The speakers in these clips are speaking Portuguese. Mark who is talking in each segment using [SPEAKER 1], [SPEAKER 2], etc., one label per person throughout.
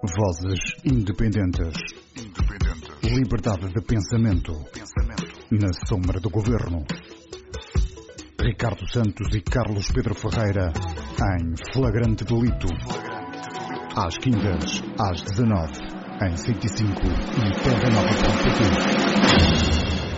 [SPEAKER 1] Vozes independentes. Liberdade de pensamento. Na sombra do governo. Ricardo Santos e Carlos Pedro Ferreira em Flagrante Delito. Às quintas, às 19, em 105 e terranova.pt.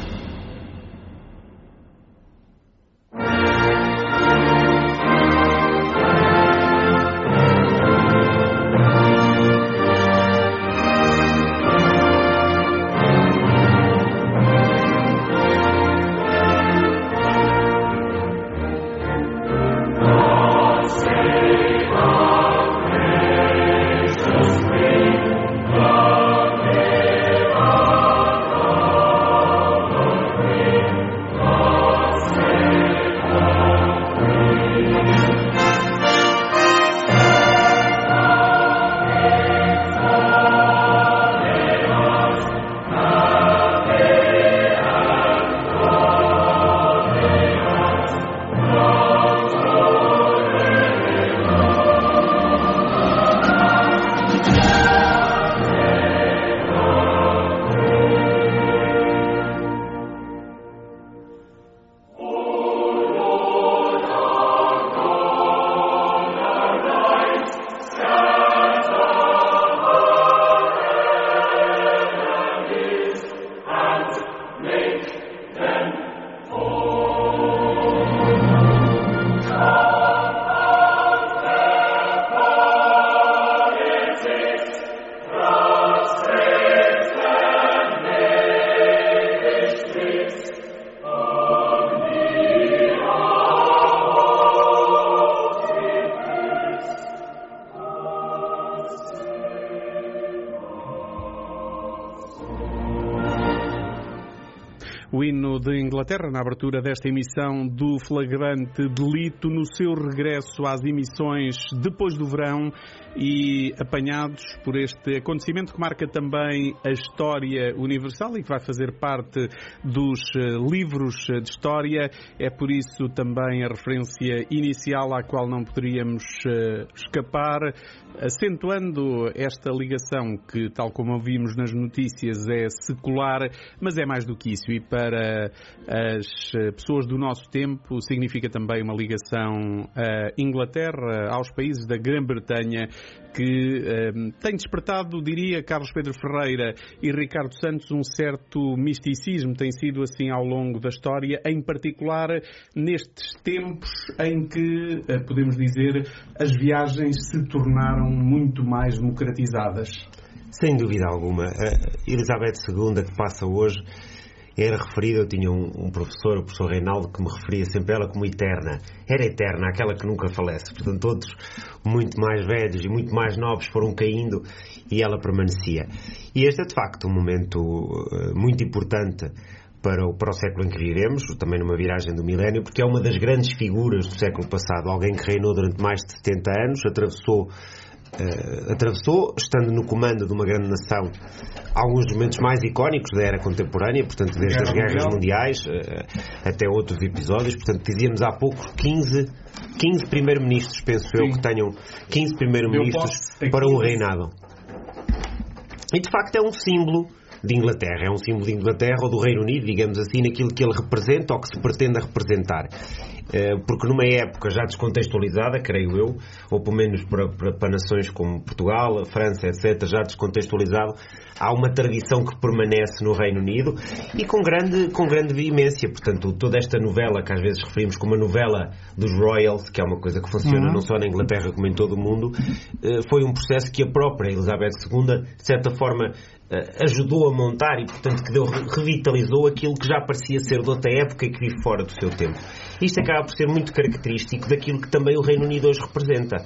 [SPEAKER 2] O hino de Inglaterra na abertura desta emissão do Flagrante Delito, no seu regresso às emissões depois do verão e apanhados por este acontecimento que marca também a história universal e que vai fazer parte dos livros de história. É por isso também a referência inicial à qual não poderíamos escapar, acentuando esta ligação que, tal como ouvimos nas notícias, é secular, mas é mais do que isso. E para as pessoas do nosso tempo significa também uma ligação à Inglaterra, aos países da Grã-Bretanha, que tem despertado, diria, Carlos Pedro Ferreira e Ricardo Santos, um certo misticismo. Tem sido assim ao longo da história, em particular nestes tempos em que, podemos dizer, as viagens se tornaram muito mais democratizadas.
[SPEAKER 3] Sem dúvida alguma. A Elizabeth II, que passa hoje, era referida, eu tinha um professor, o professor Reinaldo, que me referia sempre a ela como eterna. Era eterna, aquela que nunca falece. Portanto, todos muito mais velhos e muito mais novos foram caindo e ela permanecia. E este é, de facto, um momento muito importante para o século em que vivemos, também numa viragem do milénio, porque é uma das grandes figuras do século passado. Alguém que reinou durante mais de 70 anos, atravessou, estando no comando de uma grande nação, alguns dos momentos mais icónicos da era contemporânea, portanto, desde as guerras mundiais até outros episódios. Portanto, dizíamos há pouco 15 primeiro-ministros, penso eu, que tenham 15 primeiro-ministros para um reinado. E, de facto, é um símbolo de Inglaterra, ou do Reino Unido, digamos assim, naquilo que ele representa ou que se pretende representar. Porque numa época já descontextualizada, creio eu, ou pelo menos para nações como Portugal, a França, etc., já descontextualizado, há uma tradição que permanece no Reino Unido e com grande veemência. Portanto, toda esta novela, que às vezes referimos como a novela dos Royals, que é uma coisa que funciona não só na Inglaterra como em todo o mundo, foi um processo que a própria Elizabeth II, de certa forma, ajudou a montar e, portanto, que revitalizou aquilo que já parecia ser de outra época e que vive fora do seu tempo. Isto acaba por ser muito característico daquilo que também o Reino Unido hoje representa.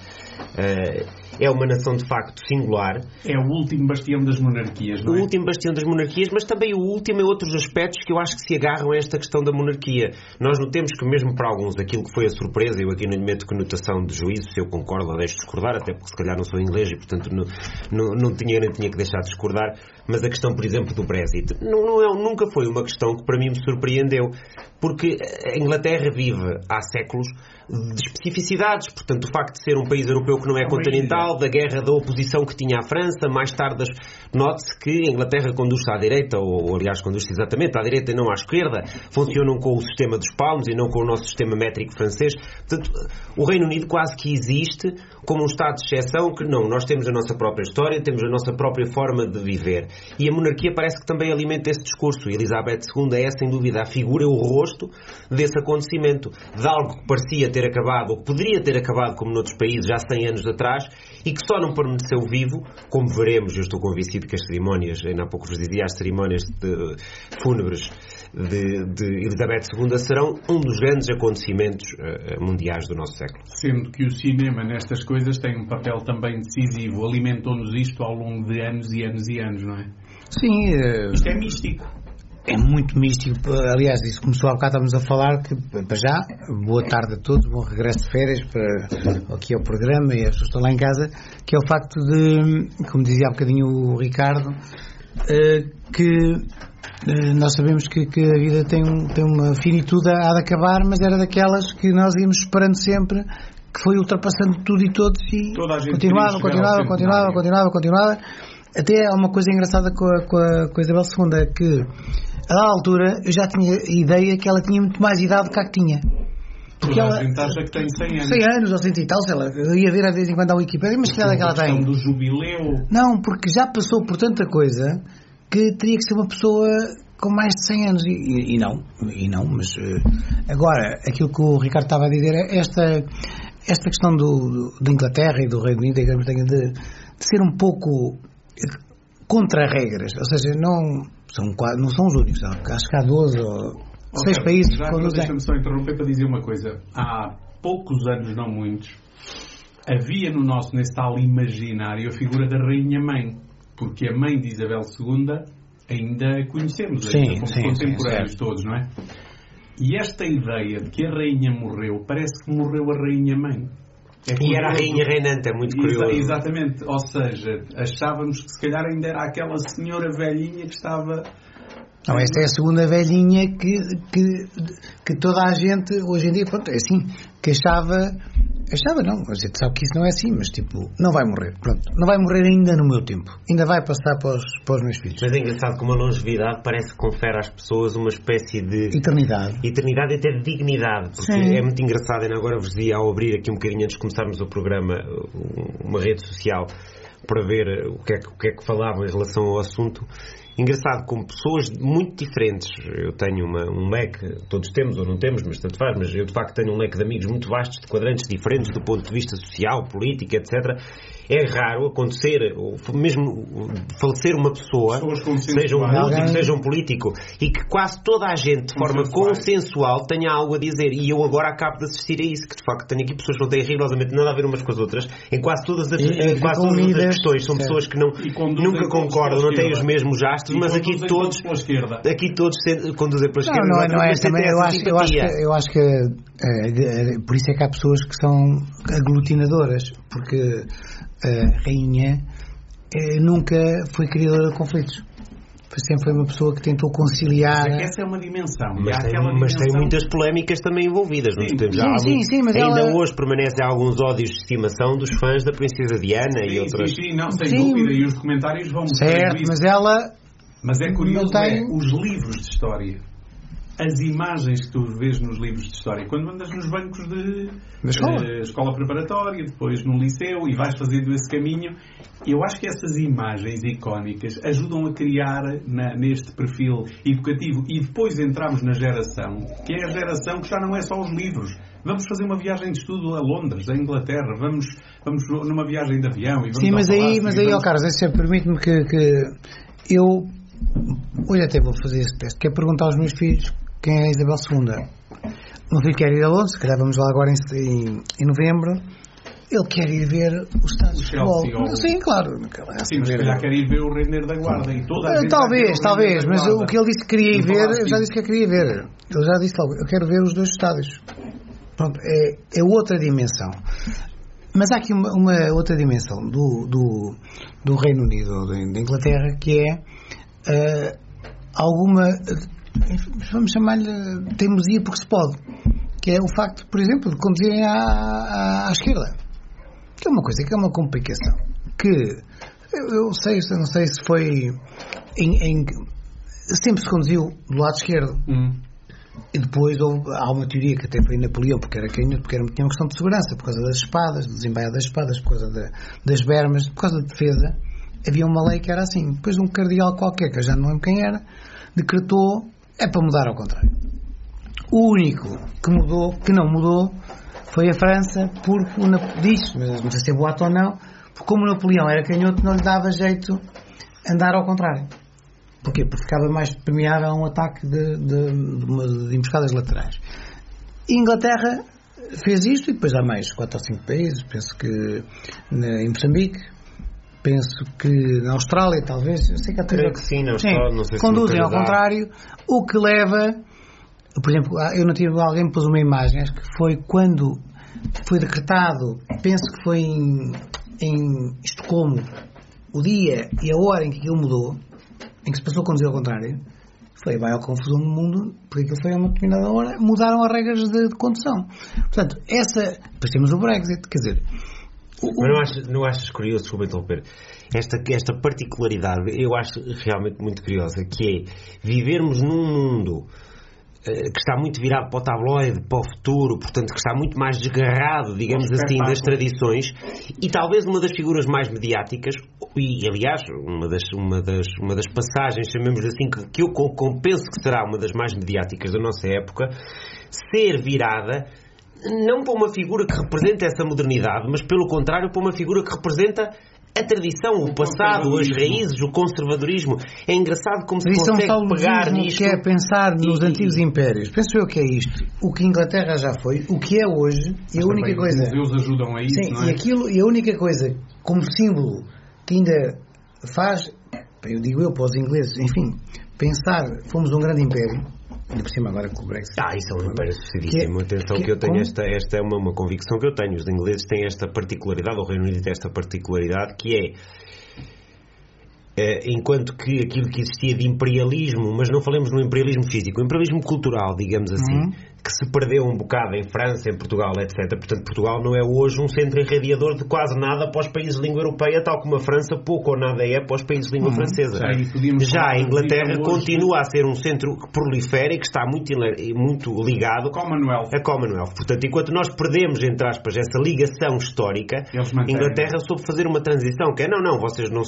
[SPEAKER 3] É uma nação, de facto, singular.
[SPEAKER 2] É o último bastião das monarquias, não é?
[SPEAKER 3] O último bastião das monarquias, mas também o último em outros aspectos que eu acho que se agarram a esta questão da monarquia. Nós notemos que, mesmo para alguns, aquilo que foi a surpresa, eu aqui não lhe meto conotação de juízo, se eu concordo ou deixo de discordar, até porque se calhar não sou inglês e, portanto, não tinha que deixar de discordar, mas a questão, por exemplo, do Brexit nunca foi uma questão que para mim me surpreendeu, porque a Inglaterra vive há séculos de especificidades. Portanto, o facto de ser um país europeu que não é continental, social, da guerra da oposição que tinha à França. Mais tarde, note-se que a Inglaterra conduz-se à direita, ou aliás conduz-se exatamente à direita e não à esquerda, funcionam com o sistema dos palmos e não com o nosso sistema métrico francês. Portanto, o Reino Unido quase que existe como um Estado de exceção, que não, nós temos a nossa própria história, temos a nossa própria forma de viver. E a monarquia parece que também alimenta esse discurso. Elizabeth II é, sem dúvida, a figura, o rosto desse acontecimento, de algo que parecia ter acabado, ou que poderia ter acabado, como noutros países, já 100 anos atrás, e que só não permaneceu vivo, como veremos. Eu estou convencido que as cerimónias, ainda há pouco vos dizia, as cerimónias fúnebres de Elizabeth II serão um dos grandes acontecimentos mundiais do nosso século.
[SPEAKER 2] Sendo que o cinema nestas coisas tem um papel também decisivo, alimentou-nos isto ao longo de anos e anos e anos, não é?
[SPEAKER 4] Sim.
[SPEAKER 2] Isto é místico.
[SPEAKER 4] É muito místico. Aliás, isso começou há bocado, estamos a falar que, para já, boa tarde a todos, bom regresso de férias para aqui ao programa e as pessoas estão lá em casa, que é o facto de, como dizia há bocadinho o Ricardo, que nós sabemos que a vida tem uma finitude, há de acabar, mas era daquelas que nós íamos esperando sempre, que foi ultrapassando tudo e todos e continuava. Até há uma coisa engraçada com a Isabel II, que a dada altura eu já tinha ideia que ela tinha muito mais idade do que a que tinha.
[SPEAKER 2] Porque ela acha que tem 100 anos.
[SPEAKER 4] 100 anos ou 100 e tal, sei lá. Eu ia ver de vez em quando a Wikipedia, mas que idade é que ela tem?
[SPEAKER 2] A questão do jubileu.
[SPEAKER 4] Não, porque já passou por tanta coisa que teria que ser uma pessoa com mais de 100 anos. E não, mas agora, aquilo que o Ricardo estava a dizer é esta questão da Inglaterra e do Reino Unido, de ser um pouco contra regras, ou seja, não são os únicos, acho que há 12 ou 6 países que conduzem.
[SPEAKER 2] Deixa-me só interromper para dizer uma coisa. Há poucos anos, não muitos, havia nesse tal imaginário a figura da Rainha-Mãe, porque a mãe de Isabel II ainda conhecemos, como contemporâneos todos, não é? E esta ideia de que a Rainha morreu, parece que morreu a Rainha-Mãe.
[SPEAKER 3] E era a rainha reinante, é muito curioso.
[SPEAKER 2] Exatamente, ou seja, achávamos que se calhar ainda era aquela senhora velhinha que estava...
[SPEAKER 4] Não, esta é a segunda velhinha que toda a gente, hoje em dia, pronto, é assim, que achava não, a gente sabe que isso não é assim, mas tipo, não vai morrer, pronto, não vai morrer ainda no meu tempo, ainda vai passar para os meus filhos.
[SPEAKER 3] Mas é engraçado como a longevidade parece que confere às pessoas uma espécie de
[SPEAKER 4] eternidade
[SPEAKER 3] e até de dignidade, porque sim, é muito engraçado. Ainda agora vos dizia, ao abrir aqui um bocadinho antes de começarmos o programa, uma rede social para ver o que é que falavam em relação ao assunto. Engraçado como pessoas muito diferentes, eu tenho um leque, todos temos ou não temos, mas tanto faz, mas eu de facto tenho um leque de amigos muito vastos, de quadrantes diferentes do ponto de vista social, político, etc. É raro acontecer, ou mesmo falecer uma pessoa, seja um músico, seja um político, e que quase toda a gente, de forma consensual, tenha algo a dizer. E eu agora acabo de assistir a isso, que de facto tenho aqui pessoas que não têm rigorosamente nada a ver umas com as outras, em quase todas as questões. São pessoas que nunca concordam, não têm os mesmos astros, mas aqui todos conduzem pela esquerda.
[SPEAKER 4] Não é também, eu acho que por isso é que há pessoas que são aglutinadoras, porque a rainha nunca foi criadora de conflitos. Sempre foi uma pessoa que tentou conciliar.
[SPEAKER 2] Essa é uma dimensão.
[SPEAKER 3] Mas tem muitas polémicas também envolvidas.
[SPEAKER 4] Sim, mas
[SPEAKER 3] ainda hoje permanecem alguns ódios de estimação dos fãs da Princesa Diana e outras.
[SPEAKER 2] Sim, sem dúvida. E os comentários vão
[SPEAKER 4] certo,
[SPEAKER 2] mas é curioso, os livros de história, as imagens que tu vês nos livros de história, quando andas nos bancos de escola preparatória, depois no liceu e vais fazendo esse caminho, eu acho que essas imagens icónicas ajudam a criar neste perfil educativo. E depois entramos na geração, que é a geração que já não é só os livros. Vamos fazer uma viagem de estudo a Londres, a Inglaterra, vamos numa viagem de avião. E vamos
[SPEAKER 4] sim, mas aí, Carlos, permite-me que eu hoje até vou fazer esse teste, que é perguntar aos meus filhos quem é a Isabel II. O meu filho quer ir a Londres, se calhar vamos lá agora em novembro. Ele quer ir ver o estádio de futebol. Sim, claro.
[SPEAKER 2] Sim, mas se calhar quer ir ver o Render da Guarda e toda a gente.
[SPEAKER 4] Talvez, mas o que ele disse que queria ir ver, eu já disse que eu queria ver. Ele já disse logo, eu quero ver os dois estádios. Pronto, é outra dimensão. Mas há aqui uma outra dimensão do Reino Unido ou da Inglaterra, que é alguma, vamos chamar-lhe teimosia porque se pode, que é o facto, por exemplo, de conduzirem à esquerda. que é uma coisa, que é uma complicação, que eu não sei se foi sempre se conduziu do lado esquerdo. E depois há uma teoria que até foi Napoleão, porque era canhoto, porque tinha uma questão de segurança, por causa das espadas, do desembaiar das espadas, por causa das bermas, por causa da defesa. Havia uma lei que era assim. Depois um cardeal qualquer, que eu já não lembro quem era, decretou, para mudar ao contrário. O único que não mudou, foi a França, porque disse, mas não sei se é boato ou não, porque como o Napoleão era canhoto, não lhe dava jeito andar ao contrário. Porquê? Porque ficava mais permeável a um ataque de emboscadas laterais. A Inglaterra fez isto, e depois há mais 4 ou 5 países, penso que em Moçambique, penso que na Austrália, talvez, eu sei que há
[SPEAKER 3] creio que sim, na Austrália, não sei se
[SPEAKER 4] conduzem ao contrário, o que leva, por exemplo, eu não tive, alguém me pôs uma imagem, acho que foi quando foi decretado, penso que foi em Estocolmo, o dia e a hora em que aquilo mudou, em que se passou a conduzir ao contrário, vai à confusão no mundo, porque aquilo foi a uma determinada hora, mudaram as regras de condução. Portanto, depois temos o Brexit, quer dizer...
[SPEAKER 3] Mas não achas curioso, desculpa interromper, esta particularidade, eu acho realmente muito curiosa, que é vivermos num mundo que está muito virado para o tabloide, para o futuro, portanto que está muito mais desgarrado, digamos assim, das tradições, e talvez uma das figuras mais mediáticas, e aliás uma das passagens, chamemos assim, que eu penso que será uma das mais mediáticas da nossa época, ser virada não para uma figura que representa essa modernidade, mas pelo contrário para uma figura que representa a tradição, o passado, as raízes, o conservadorismo. É engraçado como se consegue pegar nisto.
[SPEAKER 4] Que é pensar nos antigos impérios. Penso eu que é isto. O que a Inglaterra já foi, o que é hoje, e a única coisa...
[SPEAKER 2] Os museus ajudam a isso,
[SPEAKER 4] sim,
[SPEAKER 2] não é?
[SPEAKER 4] E a única coisa, como símbolo, que ainda faz, eu digo para os ingleses, enfim, pensar, fomos um grande império, ainda por cima agora com o Brexit.
[SPEAKER 3] Isso é um império sucedíssimo. Atenção que eu tenho esta é uma convicção que eu tenho. Os ingleses têm esta particularidade, o Reino Unido tem esta particularidade, que enquanto que aquilo que existia de imperialismo, mas não falemos no imperialismo físico, o imperialismo cultural, digamos assim, que se perdeu um bocado em França, em Portugal, etc. Portanto, Portugal não é hoje um centro irradiador de quase nada para os países de língua europeia, tal como a França pouco ou nada é para os países de língua francesa. Já a Inglaterra continua a ser um centro que prolifera e que está muito ligado a Commonwealth. Portanto, enquanto nós perdemos, entre aspas, essa ligação histórica, a Inglaterra soube fazer uma transição, que é, não, vocês não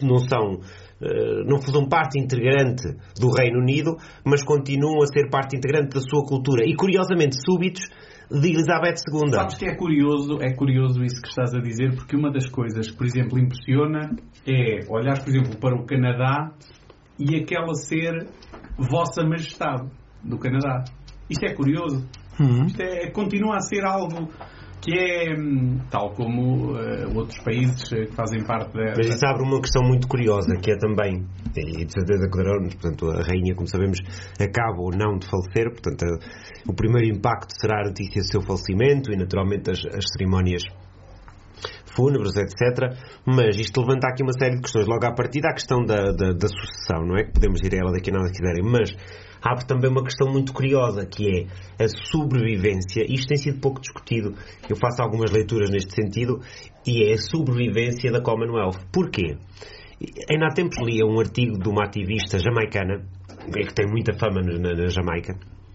[SPEAKER 3] fazem parte integrante do Reino Unido, mas continuam a ser parte integrante da sua cultura. E, curiosamente, súbitos de Elizabeth II.
[SPEAKER 2] Sabes que é curioso isso que estás a dizer, porque uma das coisas que, por exemplo, impressiona é olhar, por exemplo, para o Canadá e aquela ser Vossa Majestade do Canadá. Isto é curioso. Isto continua a ser algo que é tal como outros países que fazem parte da...
[SPEAKER 3] Mas isso abre uma questão muito curiosa, que é também, e de certeza que, portanto, a rainha, como sabemos, acaba ou não de falecer, portanto, o primeiro impacto será a notícia do seu falecimento e, naturalmente, as cerimónias fúnebres, etc. Mas isto levanta aqui uma série de questões. Logo à partida, a questão da sucessão, não é? Que podemos ir a ela daqui a nada se quiserem, mas abre também uma questão muito curiosa, que é a sobrevivência. Isto tem sido pouco discutido, eu faço algumas leituras neste sentido, e é a sobrevivência da Commonwealth. Porquê? Ainda há tempos lia um artigo de uma ativista jamaicana, que tem muita fama na Jamaica,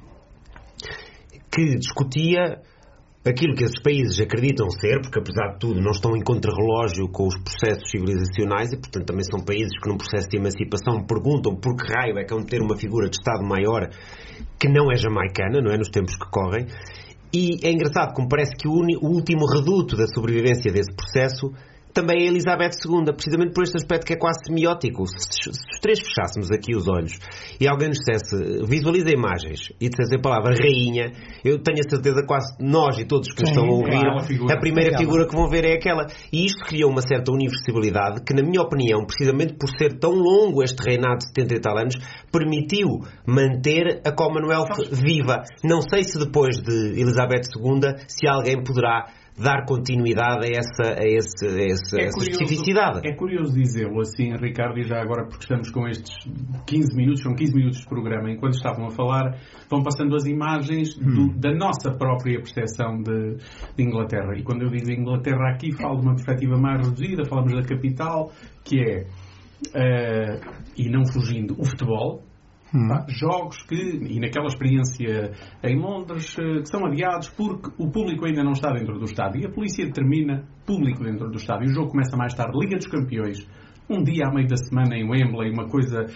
[SPEAKER 3] que discutia aquilo que esses países acreditam ser, porque apesar de tudo não estão em contrarrelógio com os processos civilizacionais e, portanto, também são países que num processo de emancipação perguntam por que raio é que hão de ter uma figura de Estado maior que não é jamaicana, não é, nos tempos que correm. E é engraçado como parece que o último reduto da sobrevivência desse processo também é Elizabeth II, precisamente por este aspecto que é quase semiótico. Se os três fechássemos aqui os olhos e alguém nos dissesse, visualiza imagens, e dissesse a palavra rainha, eu tenho a certeza quase nós e todos que nos estão a ouvir, a primeira figura que vão ver é aquela. E isto criou uma certa universalidade que, na minha opinião, precisamente por ser tão longo este reinado de 70 e tal anos, permitiu manter a Commonwealth viva. Não sei se depois de Elizabeth II, se alguém poderá dar continuidade a essa especificidade.
[SPEAKER 2] É curioso dizê-lo assim, Ricardo, e já agora porque estamos com estes 15 minutos, são 15 minutos de programa, enquanto estavam a falar, vão passando as imagens da nossa própria percepção de Inglaterra. E quando eu digo Inglaterra aqui, falo de uma perspectiva mais reduzida, falamos da capital, que é, e não fugindo, o futebol. Jogos e naquela experiência em Londres, que são adiados porque o público ainda não está dentro do estádio. E a polícia determina público dentro do estádio. O jogo começa mais tarde. Liga dos Campeões. Um dia à meio da semana em Wembley, uma coisa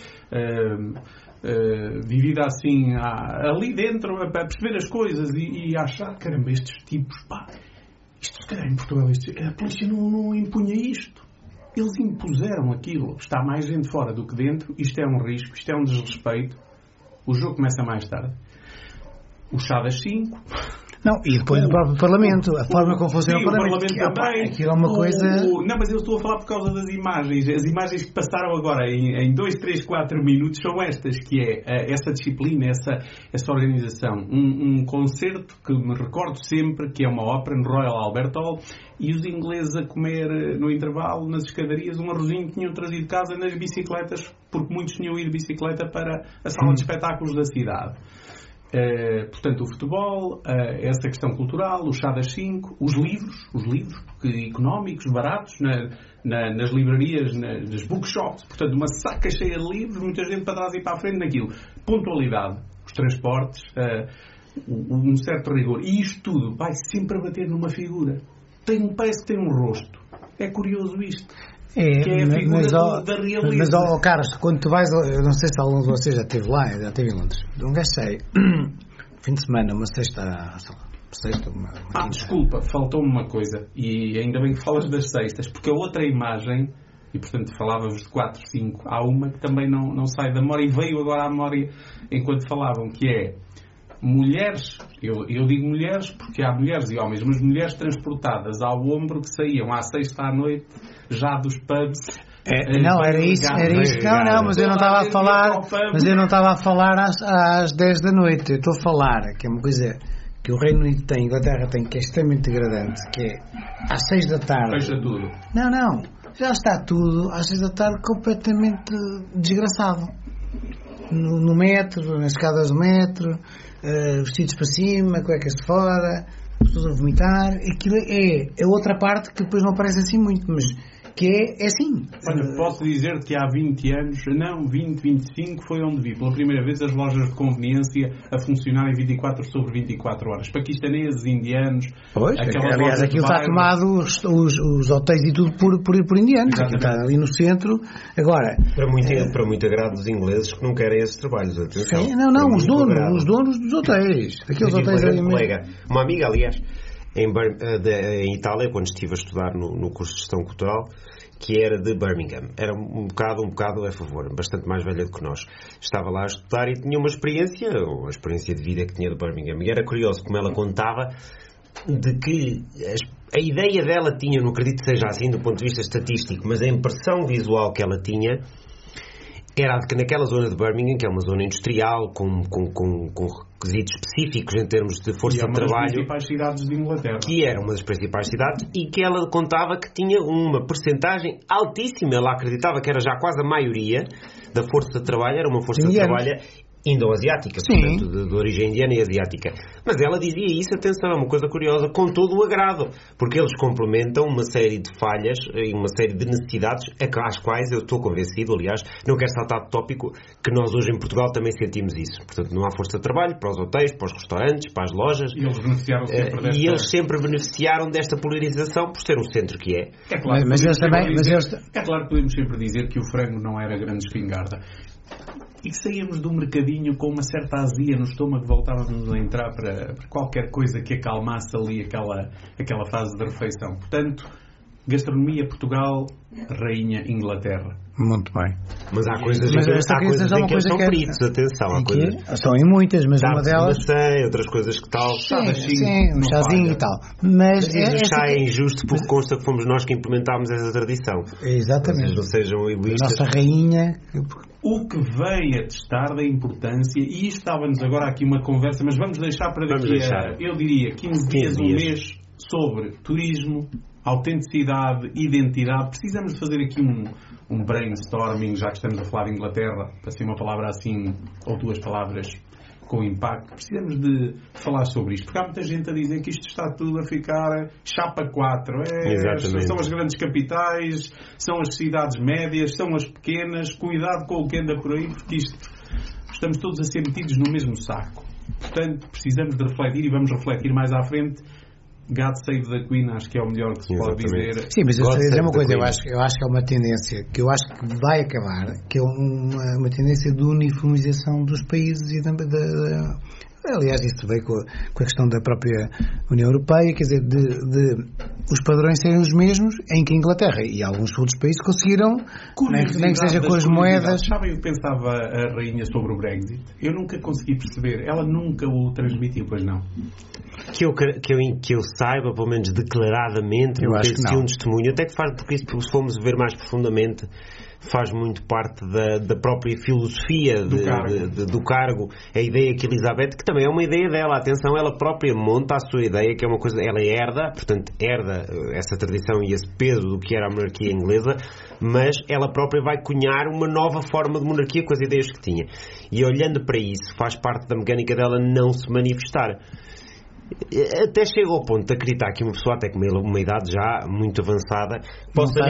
[SPEAKER 2] vivida assim, ali dentro, a perceber as coisas e a achar, caramba, estes tipos, isto se calhar em Portugal, a polícia não impunha isto. Eles impuseram aquilo. Está mais gente fora do que dentro. Isto é um risco, isto é um desrespeito. O jogo começa mais tarde. O chá das 5.
[SPEAKER 4] Não, e depois o próprio Parlamento, a forma como funciona o Parlamento
[SPEAKER 2] também.
[SPEAKER 4] Aquilo é uma coisa...
[SPEAKER 2] Não, mas eu estou a falar por causa das imagens. As imagens que passaram agora em 2, 3, 4 minutos são estas, que é essa disciplina, essa organização. Um concerto que me recordo sempre, que é uma ópera no Royal Albert Hall, e os ingleses a comer no intervalo, nas escadarias, um arrozinho que tinham trazido de casa nas bicicletas, porque muitos tinham ido de bicicleta para a sala de espetáculos da cidade. Portanto, o futebol, essa questão cultural, o chá das 5, os livros económicos, baratos, nas livrarias, nas bookshops, portanto, uma saca cheia de livros, muita gente para trás e para a frente naquilo. Pontualidade, os transportes, um certo rigor. E isto tudo vai sempre a bater numa figura. Parece que tem um rosto. É curioso isto. Que é a figura da realidade.
[SPEAKER 4] Mas, Carlos, quando tu vais, eu não sei se algum de vocês já esteve lá, já esteve em Londres, um gajo sai, fim de semana, uma sexta,
[SPEAKER 2] desculpa, faltou-me uma coisa, e ainda bem que falas das sextas, porque a outra imagem, e portanto falávamos de 4, 5, há uma que também não sai da memória, e veio agora à memória enquanto falavam, que é mulheres, eu digo mulheres porque há mulheres e homens, mas mulheres transportadas ao ombro que saíam à sexta à noite já dos pubs.
[SPEAKER 4] Não, era isso. Não, mas eu não estava a falar às 10 da noite. Eu estou a falar que é uma coisa que o Reino Unido tem, a Inglaterra tem, que é extremamente degradante, que é às 6 da tarde.
[SPEAKER 2] Fecha tudo.
[SPEAKER 4] Não, já está tudo às 6 da tarde completamente desgraçado. No metro, nas escadas do metro, vestidos para cima, cuecas de fora, pessoas a vomitar. Aquilo é outra parte que depois não aparece assim muito, mas que é assim.
[SPEAKER 2] Olha, posso dizer que há 20 anos, 25, foi onde vi pela primeira vez as lojas de conveniência a funcionarem 24/24 horas. Paquistaneses, indianos.
[SPEAKER 4] Pois, aliás, aquilo está tomado os hotéis e tudo por indianos. Aquilo está ali no centro. Agora,
[SPEAKER 3] para muito agrado dos ingleses que não querem esses trabalhos. Atenção.
[SPEAKER 4] Sim, não, os donos dos hotéis. Aqueles hotéis ali mesmo.
[SPEAKER 3] Uma amiga, aliás, em Itália, quando estive a estudar no curso de Gestão Cultural, que era de Birmingham. Era um bocado a favor, bastante mais velha do que nós. Estava lá a estudar e tinha uma experiência de vida que tinha de Birmingham. E era curioso como ela contava de que a ideia dela tinha, não acredito que seja assim do ponto de vista estatístico, mas a impressão visual que ela tinha era de que naquela zona de Birmingham, que é uma zona industrial, com requisitos específicos em termos de força de trabalho,
[SPEAKER 2] uma das principais cidades de Inglaterra,
[SPEAKER 3] que era uma das principais cidades, e que ela contava que tinha uma percentagem altíssima, ela acreditava que era já quase a maioria da força de trabalho, era uma força de trabalho indo-asiática, portanto, de origem indiana e asiática. Mas ela dizia isso, atenção, é uma coisa curiosa, com todo o agrado, porque eles complementam uma série de falhas e uma série de necessidades às quais eu estou convencido, aliás, não quero saltar de tópico, que nós hoje em Portugal também sentimos isso. Portanto, não há força de trabalho para os hotéis, para os restaurantes, para as lojas.
[SPEAKER 2] E eles beneficiaram sempre
[SPEAKER 3] eles sempre beneficiaram desta polarização por ser um centro que é.
[SPEAKER 2] É claro, é claro que podemos sempre dizer que o frango não era grande espingarda. E saíamos do mercadinho com uma certa azia no estômago, voltávamos a entrar para qualquer coisa que acalmasse ali aquela fase de refeição. Portanto, gastronomia Portugal, rainha Inglaterra.
[SPEAKER 4] Muito bem.
[SPEAKER 3] Mas há coisas em que eles são peritos, atenção. Há coisas...
[SPEAKER 4] São em muitas, mas uma delas...
[SPEAKER 3] outras coisas que tal...
[SPEAKER 4] Sim, um chazinho e tal. Mas
[SPEAKER 3] o chá é injusto porque consta que fomos nós que implementámos essa tradição.
[SPEAKER 4] Exatamente.
[SPEAKER 3] Não sejam egoístas.
[SPEAKER 4] A nossa rainha...
[SPEAKER 2] O que vem a testar da importância, e isto estava-nos agora aqui uma conversa, mas vamos deixar para daqui eu diria, 15 dias, um mês, sobre turismo, autenticidade, identidade. Precisamos de fazer aqui um brainstorming, já que estamos a falar de Inglaterra, para ser uma palavra assim, ou duas palavras com impacto. Precisamos de falar sobre isto, porque há muita gente a dizer que isto está tudo a ficar chapa 4. São as grandes capitais, são as cidades médias, são as pequenas. Cuidado com o que anda por aí, porque estamos todos a ser metidos no mesmo saco. Portanto, precisamos de refletir, e vamos refletir mais à frente. God Save the Queen, acho que é o melhor que se pode dizer.
[SPEAKER 4] Sim, mas eu sei dizer uma coisa, eu acho que é uma tendência que eu acho que vai acabar, que é uma tendência de uniformização dos países e também aliás, isso veio com a questão da própria União Europeia, quer dizer, de os padrões serem os mesmos, em que a Inglaterra e alguns outros países conseguiram, nem que seja com as moedas.
[SPEAKER 2] Sabem o que pensava a rainha sobre o Brexit? Eu nunca consegui perceber. Ela nunca o transmitiu, pois não?
[SPEAKER 3] Que eu saiba, pelo menos declaradamente, não tem sido um testemunho, até que faz, porque isso, se formos ver mais profundamente, faz muito parte da própria filosofia do cargo, a ideia que Elizabeth, que também é uma ideia dela, atenção, ela própria monta a sua ideia, que é uma coisa, ela herda essa tradição e esse peso do que era a monarquia inglesa, mas ela própria vai cunhar uma nova forma de monarquia com as ideias que tinha, e olhando para isso, faz parte da mecânica dela não se manifestar. Até chega ao ponto de acreditar que uma pessoa até com uma idade já muito avançada possa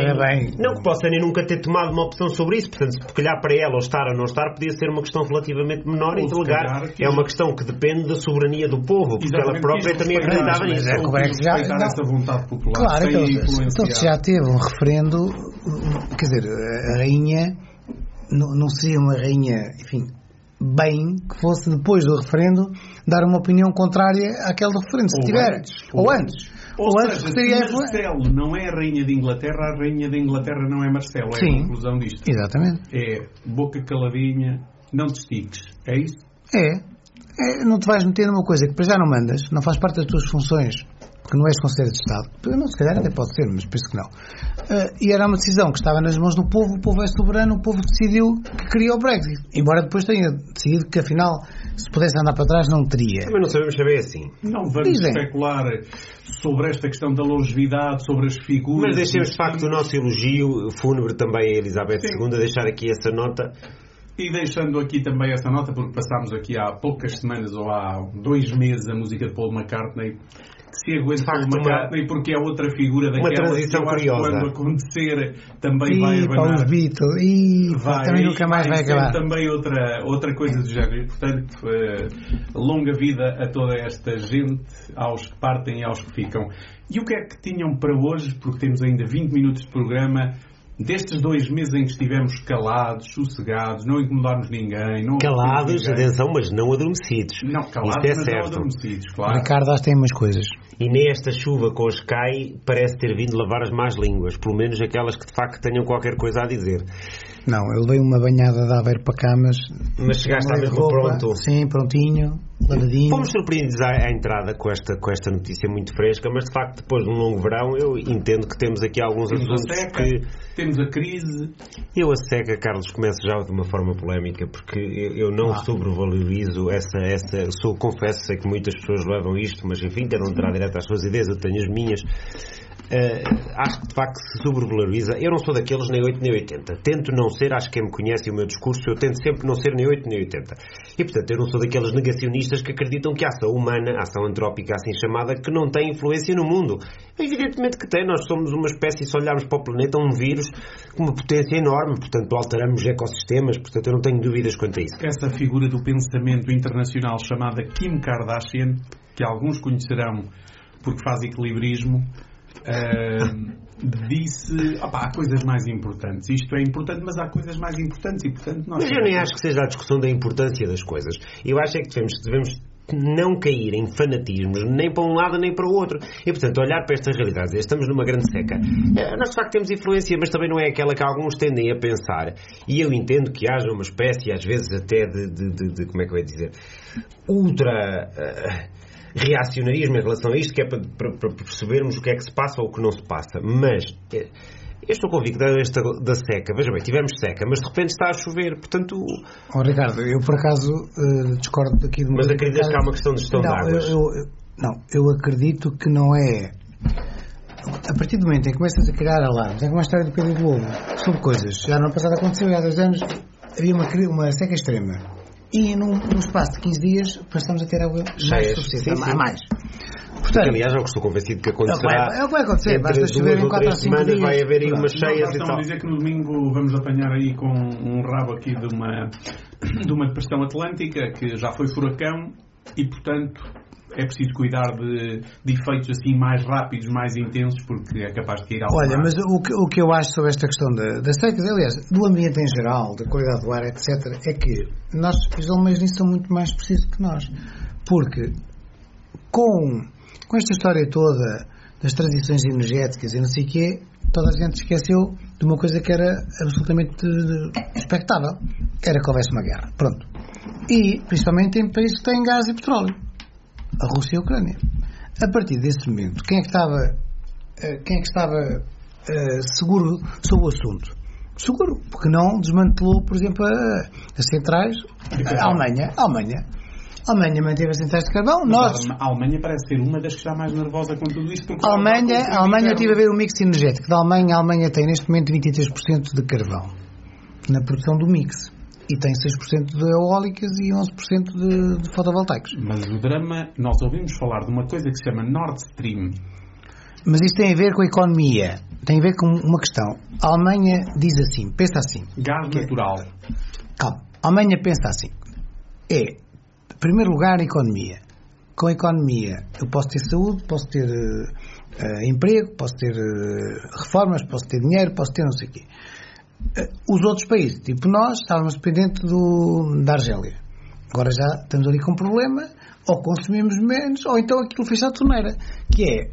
[SPEAKER 3] nem nunca ter tomado uma opção sobre isso. Portanto, se calhar para ela ou estar ou não estar podia ser uma questão relativamente menor e delegar. É uma questão que depende da soberania do povo, porque ela própria também acreditava nisso.
[SPEAKER 2] Essa vontade popular.
[SPEAKER 4] Claro, então se já teve um referendo, quer dizer, a rainha não seria uma rainha, enfim, bem que fosse depois do referendo dar uma opinião contrária àquele do referendo, se tiver, ou antes.
[SPEAKER 2] Ou seja, seria Marcelo não é a rainha de Inglaterra, a rainha de Inglaterra não é Marcelo. É a conclusão disto.
[SPEAKER 4] Exatamente.
[SPEAKER 2] É boca caladinha, não te estiques. É isso?
[SPEAKER 4] Não te vais meter numa coisa que para já não mandas, não faz parte das tuas funções, porque não és Conselheiro de Estado. Não, se calhar até pode ser, mas penso que não. E era uma decisão que estava nas mãos do povo, o povo é soberano, o povo decidiu que queria o Brexit. Embora depois tenha decidido que afinal, se pudesse andar para trás, não teria.
[SPEAKER 3] Também não sabemos saber assim.
[SPEAKER 2] Não vamos especular sobre esta questão da longevidade, sobre as figuras.
[SPEAKER 3] Mas deixemos de facto o nosso elogio fúnebre também a Elizabeth II, deixar aqui essa nota.
[SPEAKER 2] E deixando aqui também essa nota, porque passámos aqui há poucas semanas ou há 2 meses a música de Paul McCartney, que se aguenta Paul McCartney porque é outra figura daquela
[SPEAKER 3] transição
[SPEAKER 2] que eu acho que quando acontecer também vai abanar.
[SPEAKER 4] Para os Beatles, também nunca mais vai acabar.
[SPEAKER 2] Também outra coisa do género. Portanto, longa vida a toda esta gente, aos que partem e aos que ficam. E o que é que tinham para hoje, porque temos ainda 20 minutos de programa, destes 2 meses em que estivemos calados, sossegados, não incomodarmos ninguém.
[SPEAKER 3] Calados, atenção, mas não adormecidos.
[SPEAKER 2] Não, calados,
[SPEAKER 3] mas
[SPEAKER 2] não adormecidos, claro.
[SPEAKER 4] Ricardo, acho que tem umas coisas.
[SPEAKER 3] E nem esta chuva que hoje cai parece ter vindo lavar as más línguas, pelo menos aquelas que de facto tenham qualquer coisa a dizer.
[SPEAKER 4] Não, eu levei uma banhada de Aveiro para cá, mas
[SPEAKER 3] chegaste à mesma pronto.
[SPEAKER 4] Sim, prontinho, lavadinho.
[SPEAKER 3] Fomos surpreendidos à entrada com esta notícia muito fresca, mas de facto depois de um longo verão eu entendo que temos aqui alguns assuntos que...
[SPEAKER 2] Temos a crise.
[SPEAKER 3] Eu a seca, Carlos, começo já de uma forma polémica, porque eu não sobrevalorizo essa confesso, sei que muitas pessoas levam isto, mas enfim, cada um terá direito às suas ideias, eu tenho as minhas. Acho que de facto se sobrevaloriza. Eu não sou daqueles nem 8 nem 80. Tento não ser, acho que quem me conhece o meu discurso, eu tento sempre não ser nem 8 nem 80. E portanto eu não sou daqueles negacionistas que acreditam que a ação humana, a ação antrópica assim chamada, que não tem influência no mundo. Evidentemente que tem. Nós somos uma espécie, se olharmos para o planeta, um vírus com uma potência enorme, portanto alteramos ecossistemas, portanto eu não tenho dúvidas quanto a isso.
[SPEAKER 2] Essa figura do pensamento internacional chamada Kim Kardashian, que alguns conhecerão porque faz equilibrismo, disse há coisas mais importantes, isto é importante, mas há coisas mais importantes e portanto nós...
[SPEAKER 3] Mas eu nem acho que seja a discussão da importância das coisas. Eu acho é que devemos não cair em fanatismos nem para um lado nem para o outro e portanto olhar para estas realidades. Estamos numa grande seca, nós de facto temos influência, mas também não é aquela que alguns tendem a pensar, e eu entendo que haja uma espécie às vezes até de como é que eu ia dizer, ultra reacionarismo em relação a isto, que é para percebermos o que é que se passa ou o que não se passa. Mas eu estou convicto da seca. Veja bem, tivemos seca, mas de repente está a chover, portanto...
[SPEAKER 4] Ricardo, eu por acaso discordo aqui de uma...
[SPEAKER 3] Mas acreditas que há uma questão de gestão de águas?
[SPEAKER 4] Eu acredito que não é A partir do momento em que começas a criar alarmes, é como a história do Pedro Globo, sobre coisas. Já no ano passado aconteceu, há 2 anos, havia uma seca extrema. E num espaço de 15 dias passamos a ter água mais suficiente. Mais.
[SPEAKER 3] Portanto, aliás, eu estou convencido que acontecerá.
[SPEAKER 4] É o que vai acontecer. Basta chover em 4 ou 5 dias.
[SPEAKER 3] Vai haver aí umas cheias e tal.
[SPEAKER 2] Estão a dizer que no domingo vamos apanhar aí com um rabo aqui de uma depressão atlântica que já foi furacão e, portanto, é preciso cuidar de efeitos assim mais rápidos, mais intensos, porque é capaz de cair algo.
[SPEAKER 4] Olha, mas o que eu acho sobre esta questão das secas, aliás, do ambiente em geral, da qualidade do ar, etc., é que os alemães nisso são muito mais precisos que nós. Porque com esta história toda das transições energéticas e não sei o quê, toda a gente esqueceu de uma coisa que era absolutamente expectável, que era que houvesse uma guerra. Pronto. E, principalmente em países que têm gás e petróleo. A Rússia e a Ucrânia. A partir desse momento, quem é que estava seguro sobre o assunto? Seguro, porque não desmantelou, por exemplo, as centrais. A Alemanha manteve as centrais de carvão.
[SPEAKER 2] A Alemanha parece ser uma das que está mais nervosa com tudo isto.
[SPEAKER 4] A Alemanha, eu estive a ver o mix energético da Alemanha. A Alemanha tem neste momento 23% de carvão na produção do mix. E tem 6% de eólicas e 11% de fotovoltaicos.
[SPEAKER 2] Mas o drama, nós ouvimos falar de uma coisa que se chama Nord Stream.
[SPEAKER 4] Mas isto tem a ver com a economia. Tem a ver com uma questão. A Alemanha diz assim, pensa assim.
[SPEAKER 2] Gás natural.
[SPEAKER 4] Calma. A Alemanha pensa assim. Em primeiro lugar, a economia. Com a economia eu posso ter saúde, posso ter emprego, posso ter reformas, posso ter dinheiro, posso ter não sei o quê. Os outros países, tipo nós, estávamos dependentes da Argélia. Agora já estamos ali com um problema, ou consumimos menos, ou então aquilo fez a torneira. Que é,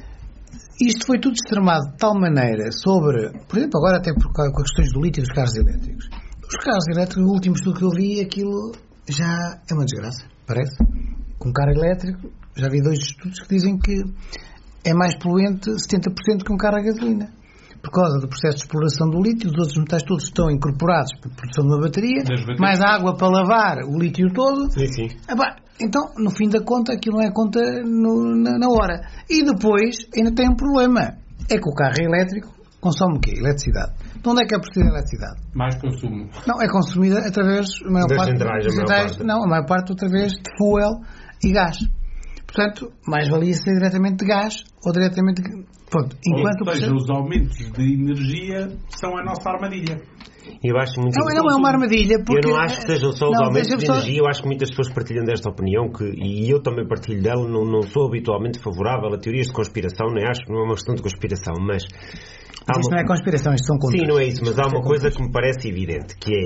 [SPEAKER 4] isto foi tudo extremado de tal maneira sobre, por exemplo, agora até com as questões do lítio dos carros elétricos. Os carros elétricos, o último estudo que eu vi, aquilo já é uma desgraça, parece. Com carro elétrico, já vi 2 estudos que dizem que é mais poluente 70% que um carro a gasolina. Por causa do processo de exploração do lítio, os outros metais todos estão incorporados para a produção de uma bateria, mais água para lavar o lítio todo.
[SPEAKER 3] Sim.
[SPEAKER 4] Então, no fim da conta, aquilo não é conta na hora. E depois, ainda tem um problema. É que o carro elétrico consome o quê? Eletricidade. De onde é que é preciso eletricidade?
[SPEAKER 2] Mais consumo.
[SPEAKER 4] Não, é consumida através, a maior parte através de fuel e gás. Portanto, mais valia ser diretamente de gás ou diretamente de... Pronto,
[SPEAKER 2] enquanto os aumentos de energia são a nossa armadilha.
[SPEAKER 3] Eu acho muito
[SPEAKER 4] não é uma armadilha porque...
[SPEAKER 3] Eu não acho que sejam só os aumentos de energia. Eu acho que muitas pessoas partilham desta opinião e eu também partilho dela. Não sou habitualmente favorável a teorias de conspiração, nem acho que não é uma questão de conspiração, mas
[SPEAKER 4] isto não é conspiração, isto são contas.
[SPEAKER 3] Sim, não é isso, mas há uma coisa que me parece evidente, que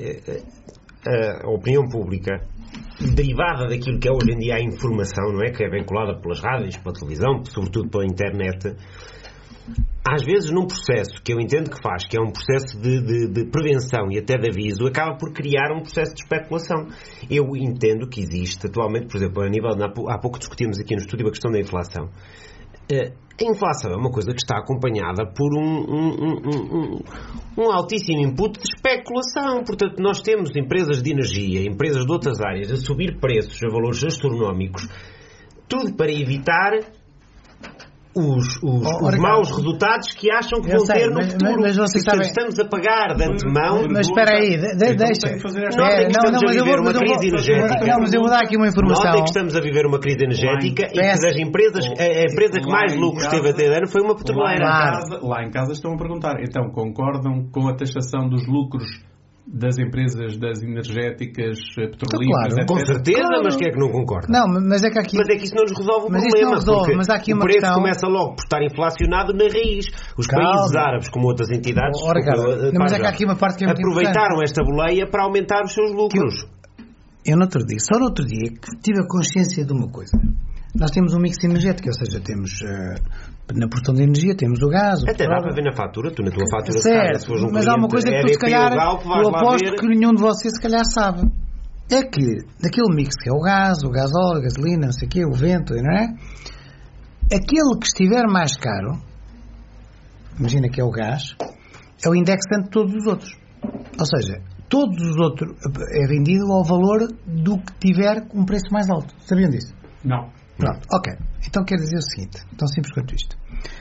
[SPEAKER 3] é a opinião pública derivada daquilo que é hoje em dia a informação, não é? Que é vinculada pelas rádios, pela televisão, sobretudo pela internet. Às vezes num processo que eu entendo que faz, que é um processo de prevenção e até de aviso, acaba por criar um processo de especulação. Eu entendo que existe atualmente, por exemplo, a nível, há pouco discutimos aqui no estúdio a questão da inflação. A inflação é uma coisa que está acompanhada por um altíssimo input de especulação. Portanto, nós temos empresas de energia, empresas de outras áreas a subir preços a valores astronómicos, tudo para evitar os maus resultados que acham que vão ter no futuro.
[SPEAKER 4] Mas vocês sabem...
[SPEAKER 3] Estamos a pagar de antemão.
[SPEAKER 4] Mas espera aí, deixa.
[SPEAKER 3] Nós é que estamos a viver uma crise energética.
[SPEAKER 4] Não, mas eu vou dar aqui uma informação.
[SPEAKER 3] Nós é que estamos a viver uma crise energética e que das empresas, a empresa que mais lucros teve até ano foi uma petroleira.
[SPEAKER 2] Lá em casa estão a perguntar, então concordam com a taxação dos lucros das empresas das energéticas petrolíferas,
[SPEAKER 4] claro,
[SPEAKER 3] com certeza, claro. Mas quem é que não concorda?
[SPEAKER 4] Não, mas é que
[SPEAKER 3] isso não nos resolve o problema, porque
[SPEAKER 4] mas há aqui uma
[SPEAKER 3] o preço
[SPEAKER 4] questão...
[SPEAKER 3] começa logo por estar inflacionado na raiz. Os países árabes, como outras entidades,
[SPEAKER 4] mas é que há aqui uma parte que é muito
[SPEAKER 3] aproveitaram esta boleia para aumentar os seus lucros.
[SPEAKER 4] Só no outro dia que tive a consciência de uma coisa. Nós temos um mix energético, ou seja, temos na produção de energia, temos o gás,
[SPEAKER 3] até dá para ver na fatura, tu na tua fatura
[SPEAKER 4] certo, mas há uma coisa que tu se calhar, eu aposto que nenhum de vocês se calhar sabe, é que daquele mix que é o gás, o gasóleo, a gasolina, não sei o quê, o vento, não é? Aquele que estiver mais caro, imagina que é o gás, é o indexante de todos os outros. Ou seja, todos os outros é vendido ao valor do que tiver um preço mais alto. Sabiam disso?
[SPEAKER 2] Não.
[SPEAKER 4] Pronto, ok. Então quer dizer o seguinte, tão simples quanto isto.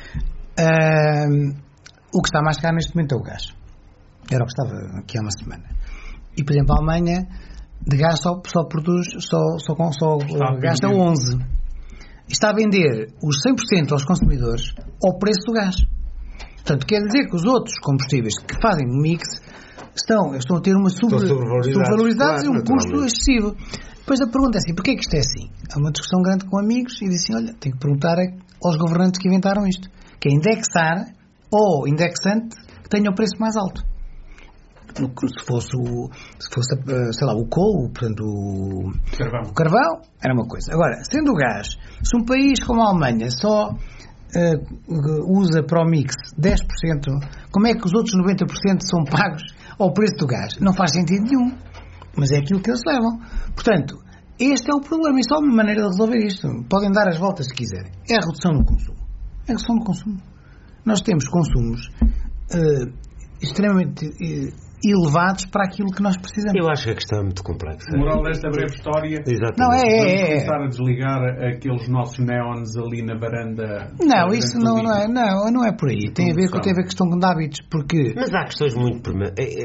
[SPEAKER 4] O que está mais caro neste momento é o gás. Era o que estava aqui há uma semana. E, por exemplo, a Alemanha de gás só produz, gasta 11. Está a vender os 100% aos consumidores ao preço do gás. Portanto, quer dizer que os outros combustíveis que fazem o mix estão a ter uma sobrevalorizados e um custo excessivo. Depois a pergunta é assim, porquê é que isto é assim? Há uma discussão grande com amigos e diz assim, olha, tenho que perguntar aos governantes que inventaram isto, que é indexar ou indexante que tenha o preço mais alto. Se fosse sei lá, o coal, portanto o carvão, era uma coisa. Agora, sendo o gás, se um país como a Alemanha só usa para o mix 10%, como é que os outros 90% são pagos ao preço do gás? Não faz sentido nenhum. Mas é aquilo que eles levam. Portanto, este é o problema. Isto é uma maneira de resolver isto. Podem dar as voltas se quiserem. É a redução no consumo. É a redução no consumo. Nós temos consumos extremamente elevados para aquilo que nós precisamos.
[SPEAKER 3] Eu acho que a questão é muito complexa.
[SPEAKER 2] Moral desta breve história.
[SPEAKER 3] Exatamente.
[SPEAKER 4] Não,
[SPEAKER 2] Vamos começar a desligar aqueles nossos neons ali na varanda.
[SPEAKER 4] Não, isso não é por aí. Tem a ver com a questão de hábitos, porque...
[SPEAKER 3] Mas há questões muito...
[SPEAKER 4] Não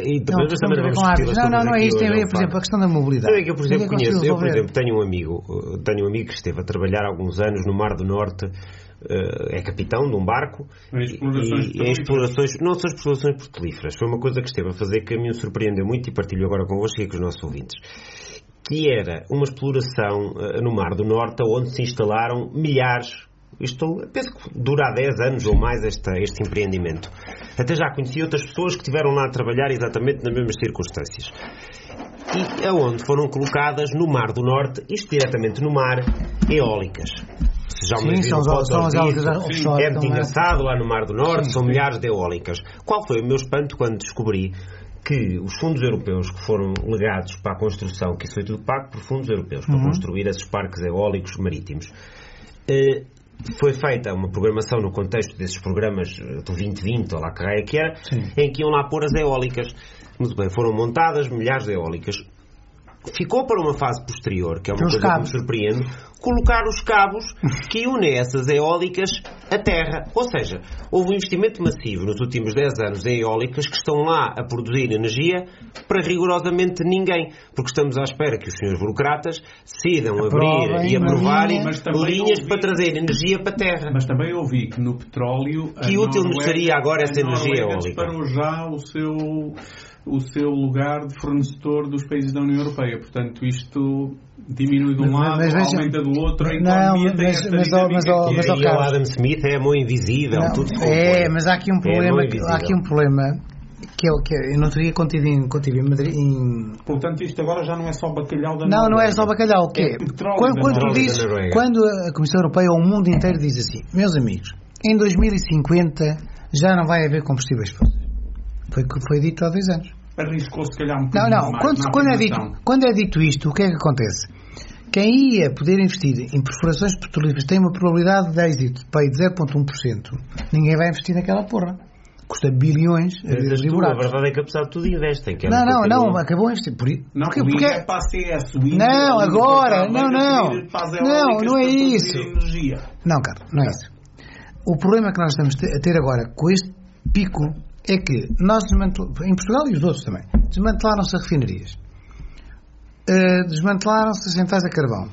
[SPEAKER 4] é isso. Tem a ver, por exemplo, a questão da mobilidade.
[SPEAKER 3] Não é que eu, por exemplo, tenho um amigo que esteve a trabalhar há alguns anos no Mar do Norte, é capitão de um barco e explorações, não são explorações petrolíferas, foi uma coisa que esteve a fazer que a mim me surpreendeu muito e partilho agora convosco e com os nossos ouvintes, que era uma exploração no Mar do Norte onde se instalaram milhares, penso que dura há 10 anos ou mais este empreendimento. Até já conheci outras pessoas que estiveram lá a trabalhar exatamente nas mesmas circunstâncias. E aonde foram colocadas no Mar do Norte, isto diretamente no mar, eólicas. Já me viram fotos disso, é muito engraçado lá no Mar do Norte, são milhares de eólicas. Qual foi o meu espanto quando descobri que os fundos europeus que foram legados para a construção, que isso foi tudo pago por fundos europeus, para construir esses parques eólicos marítimos, foi feita uma programação no contexto desses programas do 2020, ou lá que raia que era, em que iam lá pôr as eólicas. Muito bem, foram montadas milhares de eólicas. Ficou para uma fase posterior, que é uma coisa que me surpreende, colocar os cabos que unem essas eólicas à terra. Ou seja, houve um investimento massivo nos últimos 10 anos em eólicas que estão lá a produzir energia para rigorosamente ninguém. Porque estamos à espera que os senhores burocratas decidam abrir e aprovarem linhas para trazer energia para a terra.
[SPEAKER 2] Mas também ouvi que no petróleo...
[SPEAKER 3] Que útil nos seria agora essa energia eólica?
[SPEAKER 2] Disparou já o seu lugar de fornecedor dos países da União Europeia. Portanto, isto diminui de um lado, aumenta do outro.
[SPEAKER 3] Mas o Adam Smith é a mão invisível.
[SPEAKER 4] Mas há aqui um problema que eu não teria contido em Madrid.
[SPEAKER 2] Portanto, isto agora já não é só bacalhau da
[SPEAKER 4] Noruega. Não é só bacalhau. O quê? Quando a Comissão Europeia ou o mundo inteiro diz assim, meus amigos, em 2050 já não vai haver combustíveis fósseis. Foi dito há 2 anos.
[SPEAKER 2] Arriscou-se, se calhar, um bocadinho mais.
[SPEAKER 4] Quando é dito isto, o que é que acontece? Quem ia poder investir em perfurações petrolíferas tem uma probabilidade de êxito de 0,1%. Ninguém vai investir naquela porra. Custa bilhões de
[SPEAKER 3] liberados. A verdade é que, apesar de tudo, investem.
[SPEAKER 4] Não, acabou a investir. Porque
[SPEAKER 2] é para a CS.
[SPEAKER 4] Não, agora. Não é isso. Não, Carlos, não é isso. O problema que nós estamos a ter agora com este pico é que nós em Portugal e os outros também, desmantelaram-se as refinarias, desmantelaram-se as centrais a carvão,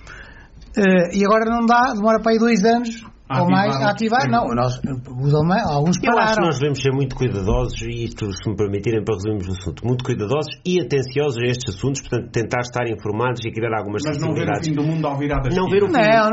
[SPEAKER 4] e agora não dá, demora para aí 2 anos ou mais a ativar. Não, alguns pararam.
[SPEAKER 3] Eu acho que nós devemos ser muito cuidadosos, e isto, se me permitirem, para resumirmos o assunto, muito cuidadosos e atenciosos a estes assuntos, portanto, tentar estar informados e criar algumas sensibilidades.
[SPEAKER 2] Mas não ver o fim do mundo ao virar das
[SPEAKER 3] não ver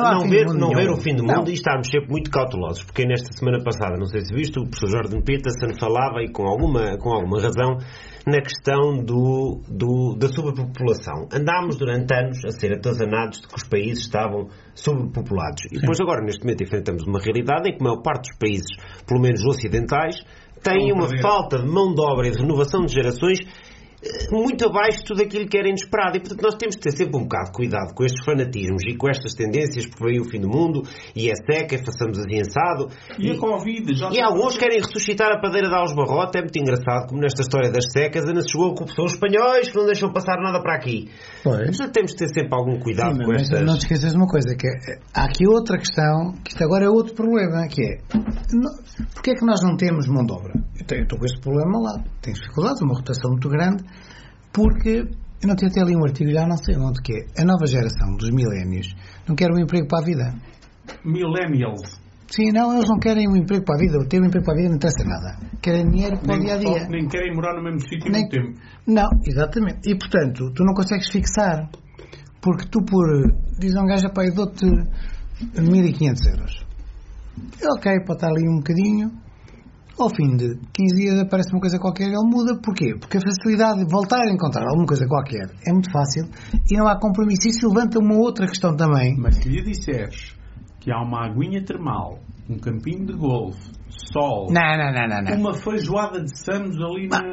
[SPEAKER 3] o fim do mundo e estarmos sempre muito cautelosos, porque nesta semana passada, não sei se viste, o professor Jordan Peterson falava, e com alguma razão, na questão da sobrepopulação. Andámos durante anos a ser atazanados de que os países estavam sobrepopulados. E depois agora, neste momento, enfrentamos uma realidade em que a maior parte dos países, pelo menos ocidentais, têm uma falta de mão de obra e de renovação de gerações muito abaixo de tudo aquilo que era inesperado. E, portanto, nós temos de ter sempre um bocado de cuidado com estes fanatismos e com estas tendências, porque veio o fim do mundo, e é seca, façamos assim assado.
[SPEAKER 2] E a Covid.
[SPEAKER 3] E alguns querem ressuscitar a padeira de Alves-Barrota. É muito engraçado, como nesta história das secas, ainda se chegou com os espanhóis que não deixam passar nada para aqui. Portanto, temos de ter sempre algum cuidado com estas...
[SPEAKER 4] Não te esqueças de uma coisa, que há aqui outra questão, que isto agora é outro problema, que é, porque é que nós não temos mão de obra? Eu estou com este problema lá, tenho dificuldades, uma rotação muito grande, porque eu não tenho até ali um artigo, já não sei onde, que é a nova geração dos milénios não quer um emprego para a vida.
[SPEAKER 2] Millennials.
[SPEAKER 4] Sim, não, eles não querem um emprego para a vida, ter um emprego para a vida não interessa nada, querem dinheiro para o dia-a-dia.
[SPEAKER 2] Nem querem morar no mesmo sítio muito tempo.
[SPEAKER 4] Não, exatamente, e portanto, tu não consegues fixar, porque tu diz a um gajo, pá, eu dou-te 1.500 euros. Ok, pode estar ali um bocadinho, ao fim de 15 dias aparece uma coisa qualquer e ele muda. Porquê? Porque a facilidade de voltar a encontrar alguma coisa qualquer é muito fácil e não há compromisso. Isso levanta uma outra questão também.
[SPEAKER 2] Mas se lhe disseres que há uma aguinha termal, um campinho de golfe, sol,
[SPEAKER 4] não.
[SPEAKER 2] uma feijoada de Samos ali na...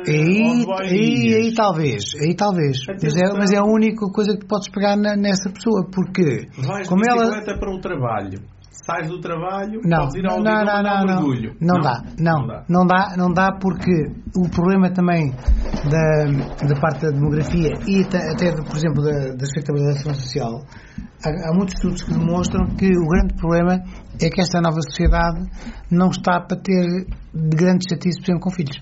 [SPEAKER 4] Aí talvez. Mas é a única coisa que podes pegar nessa pessoa, porque...
[SPEAKER 2] Vais de bicicleta para o trabalho, sais do trabalho, podes ir ao mergulho.
[SPEAKER 4] Não dá, porque o problema também da parte da demografia e até por exemplo, da estabilização social, há muitos estudos que demonstram que o grande problema é que esta nova sociedade não está para ter grandes chatices, por exemplo, com filhos.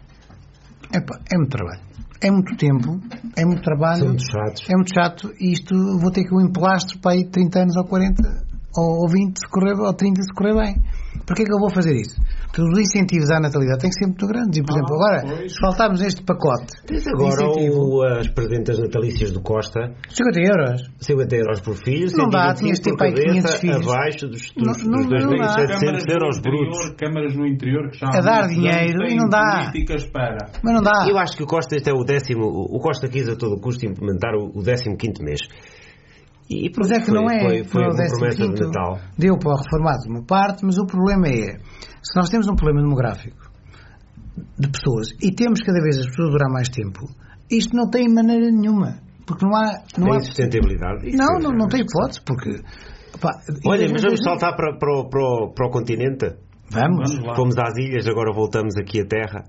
[SPEAKER 4] É muito trabalho, é muito tempo, é muito trabalho, é muito chato, e isto vou ter que o empolastro para aí 30 anos ou 40 ou 20 se correr, ou 30 se correr bem. Porquê é que eu vou fazer isso? Porque os incentivos à natalidade têm que ser muito grandes. E, por exemplo, agora, se faltarmos este pacote...
[SPEAKER 3] Agora as presentas natalícias do Costa...
[SPEAKER 4] 50 euros.
[SPEAKER 3] 50 euros por filho,
[SPEAKER 4] não dá, tinhas de ter para aí 500 filhos.
[SPEAKER 3] Abaixo dos 2.700 euros brutos.
[SPEAKER 2] Câmaras no interior que já...
[SPEAKER 4] A dar dinheiro e não dá. Mas não dá.
[SPEAKER 3] Eu acho que o Costa, este é o 10º... O Costa quis a todo custo implementar o 15º mês.
[SPEAKER 4] Mas é que não é.
[SPEAKER 3] Foi uma promessa de Natal.
[SPEAKER 4] Deu para o reformado uma parte, mas o problema é, se nós temos um problema demográfico de pessoas e temos cada vez as pessoas a durar mais tempo, isto não tem maneira nenhuma. Porque não há
[SPEAKER 3] sustentabilidade.
[SPEAKER 4] Não tem hipótese, porque...
[SPEAKER 3] Olha, mas vamos saltar para o continente?
[SPEAKER 4] Vamos.
[SPEAKER 3] Fomos às ilhas, agora voltamos aqui à terra.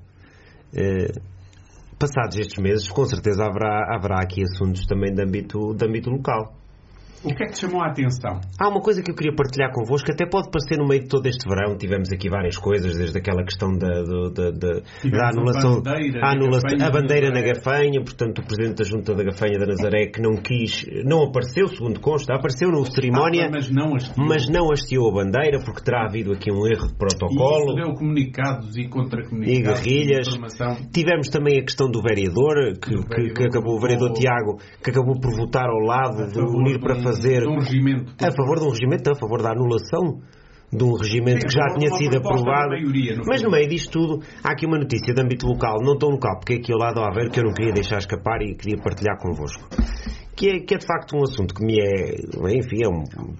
[SPEAKER 3] Passados estes meses, com certeza haverá aqui assuntos também de âmbito local.
[SPEAKER 2] O que é que te chamou a atenção?
[SPEAKER 3] Há uma coisa que eu queria partilhar convosco, até pode parecer no meio de todo este verão. Tivemos aqui várias coisas, desde aquela questão da anulação, a bandeira na Gafanha. Portanto, o Presidente da Junta da Gafanha da Nazaré, que não apareceu, segundo consta, apareceu na cerimónia, mas não hasteou a bandeira, porque terá havido aqui um erro de protocolo.
[SPEAKER 2] E deu comunicados e contra-comunicados.
[SPEAKER 3] E guerrilhas. Tivemos também a questão do vereador, o vereador Tiago, que acabou por votar ao lado do Unir para fazer a favor de um regimento, a favor da anulação de um regimento que já tinha sido aprovado. Mas no meio disto tudo há aqui uma notícia de âmbito local, não tão local, porque é aqui ao lado do Aveiro, que eu não queria deixar escapar e queria partilhar convosco, que é de facto um assunto que me é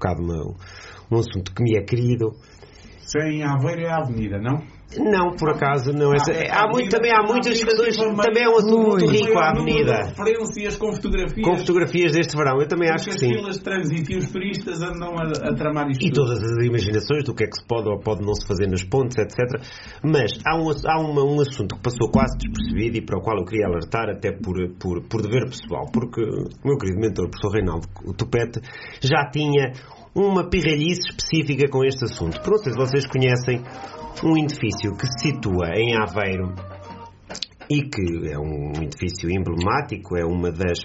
[SPEAKER 3] um assunto que me é querido.
[SPEAKER 2] Sem Aveiro é a avenida, não?
[SPEAKER 3] Não, por acaso não é. Também há muitas questões. Também é um assunto muito rico a avenida.
[SPEAKER 2] Referências com fotografias.
[SPEAKER 3] Com fotografias deste verão, eu também acho que sim.
[SPEAKER 2] As filas de trânsito e os turistas andam a tramar isto.
[SPEAKER 3] E todas as imaginações do que é que se pode ou pode não se fazer nas pontes, etc. Mas há um assunto que passou quase despercebido e para o qual eu queria alertar, até por dever pessoal, porque o meu querido mentor, o professor Reinaldo Tupete, já tinha uma pirralhice específica com este assunto. Por não sei se vocês conhecem um edifício que se situa em Aveiro e que é um edifício emblemático, é uma das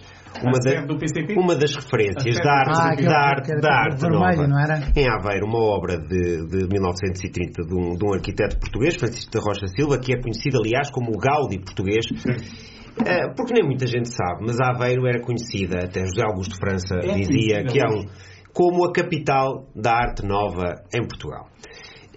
[SPEAKER 3] referências da arte nova.
[SPEAKER 4] Não era?
[SPEAKER 3] Em Aveiro, uma obra de 1930 de um arquiteto português, Francisco da Rocha Silva, que é conhecido, aliás, como o Gaudí português. Porque nem muita gente sabe, mas Aveiro era conhecida, até José Augusto França dizia que como a capital da arte nova em Portugal.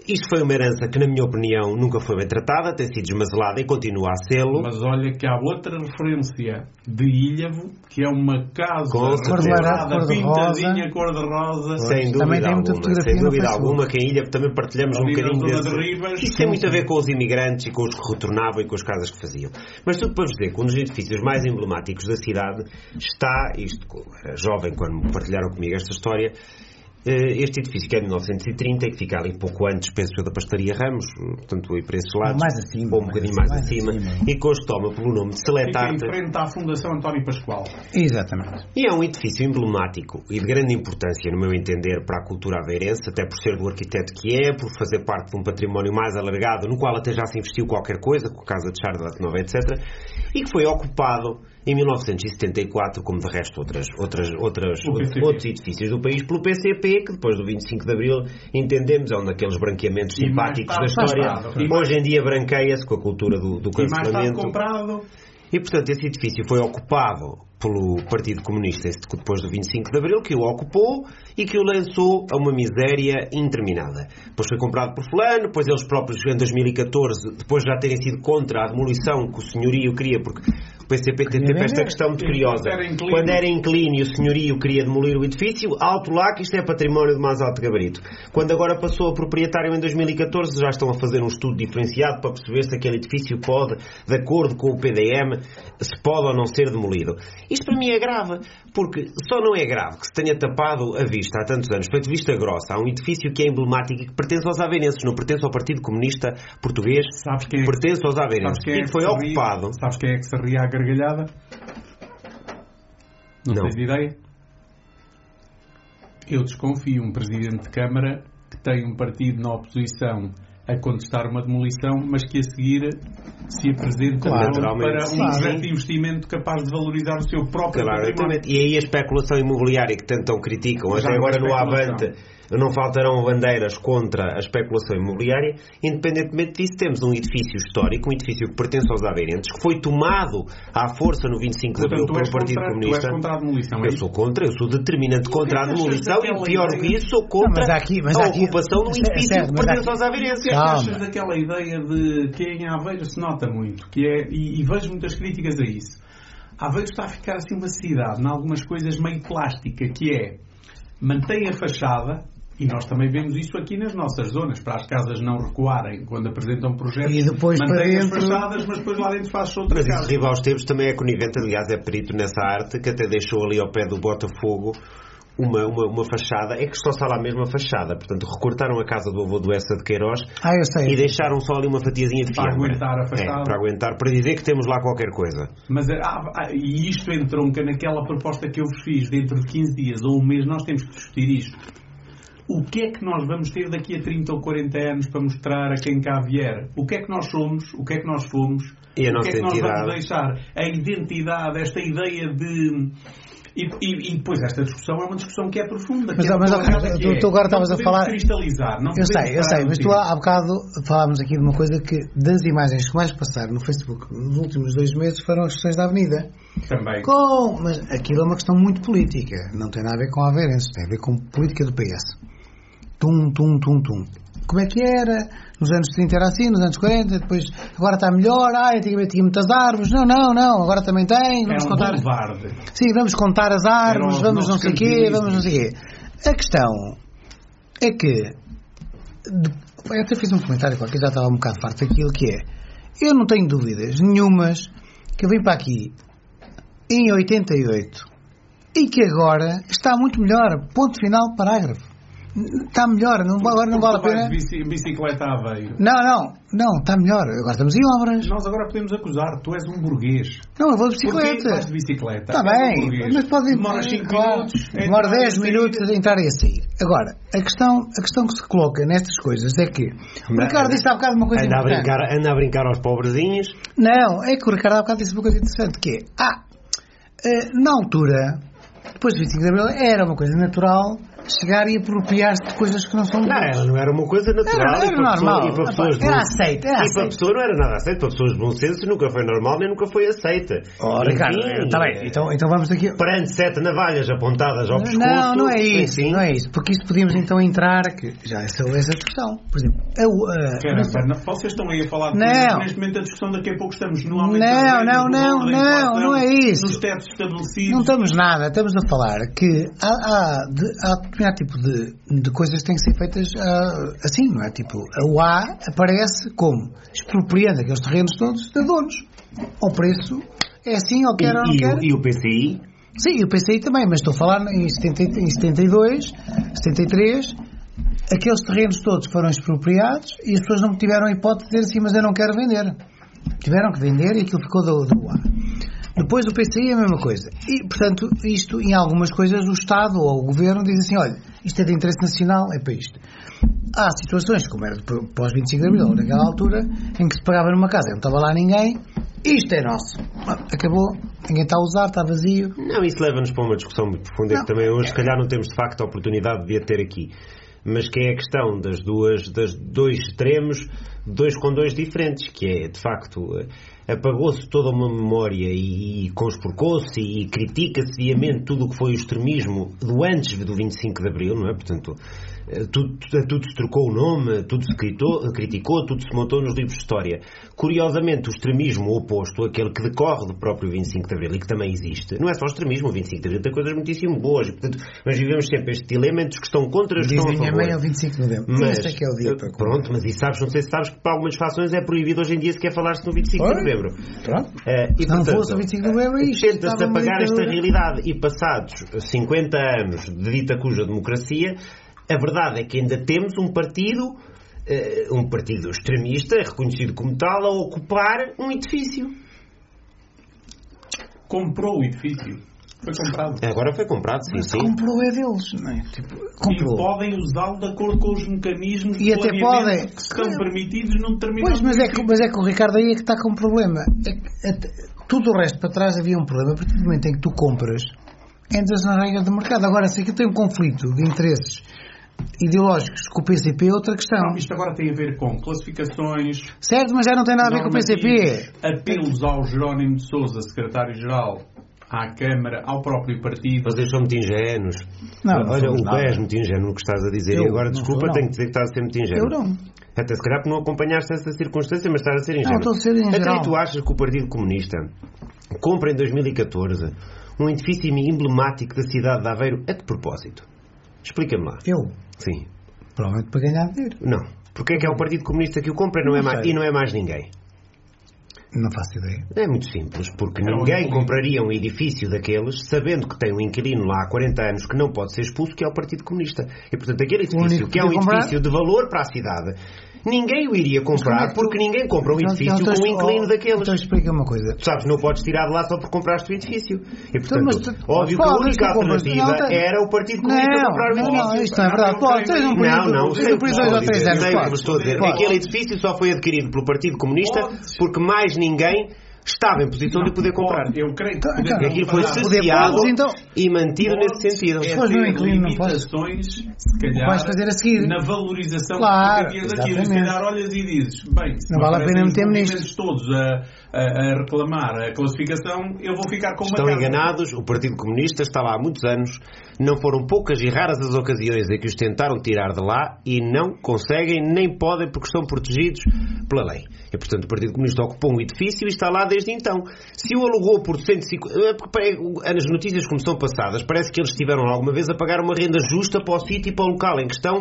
[SPEAKER 3] Isto foi uma herança que, na minha opinião, nunca foi bem tratada, tem sido desmazelada e continua a sê-lo.
[SPEAKER 2] Mas olha que há outra referência de Ilhavo, que é uma casa pintadinha cor-de-rosa.
[SPEAKER 3] Sem dúvida alguma, que em Ilhavo também partilhamos um bocadinho desse. Isso tem muito a ver com os imigrantes e com os que retornavam e com as casas que faziam. Mas tudo para vos dizer que um dos edifícios mais emblemáticos da cidade está, isto era jovem quando partilharam comigo esta história, este edifício que é de 1930 e que fica ali pouco antes, penso eu, da Pastelaria Ramos, portanto aí para esses lados, ou um bocadinho mais acima, e que hoje toma pelo nome de Seletarte.
[SPEAKER 2] Fica em frente à Fundação António Pascoal.
[SPEAKER 4] Exatamente.
[SPEAKER 3] E é um edifício emblemático e de grande importância, no meu entender, para a cultura aveirense, até por ser do arquiteto que é, por fazer parte de um património mais alargado, no qual até já se investiu qualquer coisa, com a Casa de Char de Nova, etc., e que foi ocupado em 1974, como de resto outros edifícios do país, pelo PCP, que depois do 25 de Abril, entendemos, é um daqueles branqueamentos simpáticos da história. Hoje em dia branqueia-se com a cultura do cancelamento.
[SPEAKER 2] E mais tarde comprado.
[SPEAKER 3] E, portanto, esse edifício foi ocupado pelo Partido Comunista depois do 25 de Abril, que o ocupou e que o lançou a uma miséria interminada. Depois foi comprado por fulano, depois eles próprios, em 2014, depois de já terem sido contra a demolição que o senhorio queria, porque o PCP tem sempre esta questão muito curiosa. Quando era inclínio, o senhorio queria demolir o edifício, alto lá que isto é património de mais alto gabarito. Quando agora passou a proprietário em 2014, já estão a fazer um estudo diferenciado para perceber se aquele edifício pode, de acordo com o PDM, se pode ou não ser demolido. Isto para mim é grave, porque só não é grave que se tenha tapado a vista há tantos anos, feito vista grossa, há um edifício que é emblemático e que pertence aos aveirenses, não pertence ao Partido Comunista Português, pertence aos aveirenses, e que foi ocupado.
[SPEAKER 2] Sabes quem é que se ria à gargalhada? Não tens ideia? Eu desconfio um Presidente de Câmara que tem um partido na oposição a contestar uma demolição, mas que a seguir se apresenta para um projeto de investimento capaz de valorizar o seu próprio património.
[SPEAKER 3] E aí a especulação imobiliária que tanto criticam, até agora no Avante, não faltarão bandeiras contra a especulação imobiliária. Independentemente disso, temos um edifício histórico, um edifício que pertence aos aveirenses, que foi tomado à força no 25 de Abril pelo Partido Comunista.
[SPEAKER 2] Tu és contra a demolição,
[SPEAKER 3] eu sou contra, eu sou determinante contra a demolição e pior do que isso, sou contra a ocupação de um edifício que pertence aos aveirenses.
[SPEAKER 2] O que achas daquela ideia de que em Aveiro se nota muito, que é, e vejo muitas críticas a isso, Aveiro está a ficar assim uma cidade, em algumas coisas meio plástica, que é, mantém a fachada. E nós também vemos isso aqui nas nossas zonas, para as casas não recuarem quando apresentam projetos.
[SPEAKER 4] E depois
[SPEAKER 2] mantém as fachadas, mas depois lá dentro faz outra casa.
[SPEAKER 3] Mas Riva aos Teves também é conivente, aliás é perito nessa arte, que até deixou ali ao pé do Botafogo uma fachada, é que só está lá mesmo a fachada, portanto recortaram a casa do avô do Essa de Queiroz e deixaram só ali uma fatiazinha de fiambre.
[SPEAKER 2] Para aguentar a fachada.
[SPEAKER 3] Para aguentar, para dizer que temos lá qualquer coisa.
[SPEAKER 2] Mas e isto entronca naquela proposta que eu vos fiz, dentro de 15 dias ou um mês nós temos que discutir isto. O que é que nós vamos ter daqui a 30 ou 40 anos para mostrar a quem cá vier? O que é que nós somos? O que é que nós fomos?
[SPEAKER 3] E a
[SPEAKER 2] nossa
[SPEAKER 3] o que é que
[SPEAKER 2] nós vamos deixar? A identidade, esta ideia de... E depois esta discussão é uma discussão que é profunda.
[SPEAKER 4] Mas tu agora estavas a falar...
[SPEAKER 2] cristalizar. Não
[SPEAKER 4] eu sei, mas tu há bocado falámos aqui de uma coisa que das imagens que mais passaram no Facebook nos últimos 2 meses foram as questões da Avenida.
[SPEAKER 2] Também.
[SPEAKER 4] Mas aquilo é uma questão muito política. Não tem nada a ver com a Aveirense, tem a ver com política do PS. Tum. Como é que era? Nos anos 30 era assim, nos anos 40, depois agora está melhor, antigamente tinha muitas árvores. Não, agora também tem. Vamos contar. Sim, vamos contar as árvores, vamos não sei o quê. A questão é que eu até fiz um comentário qualquer, já estava um bocado farto daquilo, que é, eu não tenho dúvidas nenhumas que eu vim para aqui em 88 e que agora está muito melhor, ponto final, parágrafo. Está melhor, agora não vale a pena.
[SPEAKER 2] Bicicleta a Aveiro.
[SPEAKER 4] Não, está melhor. Agora estamos em obras.
[SPEAKER 2] Nós agora podemos acusar, tu és um burguês.
[SPEAKER 4] Não, eu vou de bicicleta.
[SPEAKER 2] Porquê vais de bicicleta?
[SPEAKER 4] Está bem, mas pode
[SPEAKER 2] demora 5 minutos.
[SPEAKER 4] Demora 10 minutos a entrar e a sair. Agora, a questão que se coloca nestas coisas é que o Ricardo disse há bocado uma coisa importante.
[SPEAKER 3] Anda a brincar aos pobrezinhos.
[SPEAKER 4] Não, é que o Ricardo há bocado disse uma coisa interessante, que é, na altura, depois do 25 de Abril, era uma coisa natural chegar e apropriar-se de coisas que não são
[SPEAKER 3] Não era uma coisa natural.
[SPEAKER 4] Era normal. Era aceita.
[SPEAKER 3] E para a pessoa não era nada aceita. Para pessoas de bom senso nunca foi normal nem nunca foi aceita.
[SPEAKER 4] Ricardo, está bem. Então vamos aqui.
[SPEAKER 3] Perante 7 navalhas apontadas ao pescoço.
[SPEAKER 4] Não é isso. Não é isso. Porque isso podíamos então entrar. Que já essa discussão. Por exemplo.
[SPEAKER 2] Vocês estão aí a falar de coisas, neste momento a discussão daqui a pouco estamos no aumento
[SPEAKER 4] não é isso.
[SPEAKER 2] Nos tetos estabelecidos.
[SPEAKER 4] Não estamos nada. Estamos a falar que há determinado tipo de coisas que têm que ser feitas assim, não é? Tipo, a UA aparece como expropriando aqueles terrenos todos de donos. Ao preço é assim, ou quer ou não quer.
[SPEAKER 3] E o PCI?
[SPEAKER 4] Sim, o PCI também, mas estou a falar em 72, 73, aqueles terrenos todos foram expropriados e as pessoas não tiveram a hipótese de dizer assim, mas eu não quero vender. Tiveram que vender e aquilo ficou da UA. Depois do PCI é a mesma coisa. E, portanto, isto, em algumas coisas, o Estado ou o Governo diz assim, olha, isto é de interesse nacional, é para isto. Há situações, como era pós 25 de Abril, naquela altura, em que se pagava numa casa, não estava lá ninguém, isto é nosso. Acabou, ninguém está a usar, está vazio.
[SPEAKER 3] Não, isso leva-nos para uma discussão muito profunda que também hoje, se calhar, não temos de facto a oportunidade de a ter aqui. Mas que é a questão dos dois extremos, dois condões diferentes, que é, de facto, apagou-se toda uma memória e conspurcou-se e critica-se diamente tudo o que foi o extremismo do antes do 25 de Abril, não é? Portanto, tudo se trocou o nome, tudo se criticou, tudo se montou nos livros de história. Curiosamente, o extremismo oposto, aquele que decorre do próprio 25 de Abril e que também existe, não é só o extremismo, o 25 de Abril tem coisas muitíssimo boas e, portanto, nós vivemos sempre este dilema entre os que estão contra os que estão a favor.
[SPEAKER 4] Diz é o 25 de Novembro.
[SPEAKER 3] Mas,
[SPEAKER 4] este é que é o dia para
[SPEAKER 3] pronto, mas não sei se sabes que para algumas fações é proibido hoje em dia sequer falar-se no 25 de Novembro.
[SPEAKER 4] Pronto.
[SPEAKER 3] E,
[SPEAKER 4] se não fosse o 25 de Novembro, isto
[SPEAKER 3] tenta-se apagar esta realidade e passados 50 anos de dita cuja democracia, a verdade é que ainda temos um partido extremista, reconhecido como tal, a ocupar um edifício.
[SPEAKER 2] Comprou o edifício. Foi comprado.
[SPEAKER 3] Agora foi comprado, sim, sim.
[SPEAKER 4] Comprou é deles, não é? Comprou.
[SPEAKER 2] E podem usá-lo de acordo com os mecanismos
[SPEAKER 4] e até podem
[SPEAKER 2] que estão permitidos num determinado...
[SPEAKER 4] Pois, mas é que o Ricardo aí é que está com um problema. Tudo o resto para trás havia um problema. A partir do momento em que tu compras, entras na regra do mercado. Agora, se aqui tem um conflito de interesses ideológicos com o PCP é outra questão.
[SPEAKER 2] Não, isto agora tem a ver com classificações...
[SPEAKER 4] Certo, mas já não tem nada a ver com o PCP.
[SPEAKER 2] Apelos ao Jerónimo de Sousa, secretário-geral, à Câmara, ao próprio partido.
[SPEAKER 3] Vocês são muito ingênuos. Olha, o Bé és muito ingênuo no que estás a dizer. E agora, desculpa, tenho que dizer que estás a ser muito ingênuo.
[SPEAKER 4] Eu não.
[SPEAKER 3] Até se calhar porque não acompanhaste essa circunstância, mas estás a ser ingênuo.
[SPEAKER 4] Não, estou a ser ingênuo.
[SPEAKER 3] Até tu achas que o Partido Comunista compra em 2014 um edifício emblemático da cidade de Aveiro a que propósito? Explica-me lá.
[SPEAKER 4] Eu?
[SPEAKER 3] Sim.
[SPEAKER 4] Provavelmente para ganhar dinheiro.
[SPEAKER 3] Não. Porque é que é o Partido Comunista que o compra e não é mais ninguém?
[SPEAKER 4] Não faço ideia.
[SPEAKER 3] É muito simples, porque ninguém compraria um edifício daqueles sabendo que tem um inquilino lá há 40 anos que não pode ser expulso, que é o Partido Comunista. E, portanto, aquele edifício que é um edifício de valor para a cidade, ninguém o iria comprar porque ninguém compra um edifício com um inquilino daqueles.
[SPEAKER 4] Então explica uma coisa.
[SPEAKER 3] Tu sabes, não podes tirar de lá só por compraste o edifício. E, portanto, óbvio que a única alternativa era o Partido Comunista comprar o edifício.
[SPEAKER 4] Não, isto não é verdade. Pode, tens um período 2 ou 3 anos.
[SPEAKER 3] Estou a dizer, aquele edifício só foi adquirido pelo Partido Comunista porque mais ninguém estava em posição de poder comprar.
[SPEAKER 2] Eu creio
[SPEAKER 3] que aquilo foi cesseado e mantido nesse sentido.
[SPEAKER 2] Pois não, limitações, se calhar,
[SPEAKER 4] vais fazer a seguir
[SPEAKER 2] na valorização
[SPEAKER 4] daquilo.
[SPEAKER 2] Se calhar olhas e dizes, bem, se
[SPEAKER 4] não vale a pena meter-me nisto.
[SPEAKER 2] Todos a reclamar a classificação, eu vou ficar com uma
[SPEAKER 3] Estão enganados, o Partido Comunista está lá há muitos anos, não foram poucas e raras as ocasiões em que os tentaram tirar de lá e não conseguem, nem podem, porque estão protegidos pela lei. E, portanto, o Partido Comunista ocupou um edifício e está lá desde então. Se o alugou por 150... As notícias como são passadas, parece que eles estiveram alguma vez a pagar uma renda justa para o sítio e para o local em questão.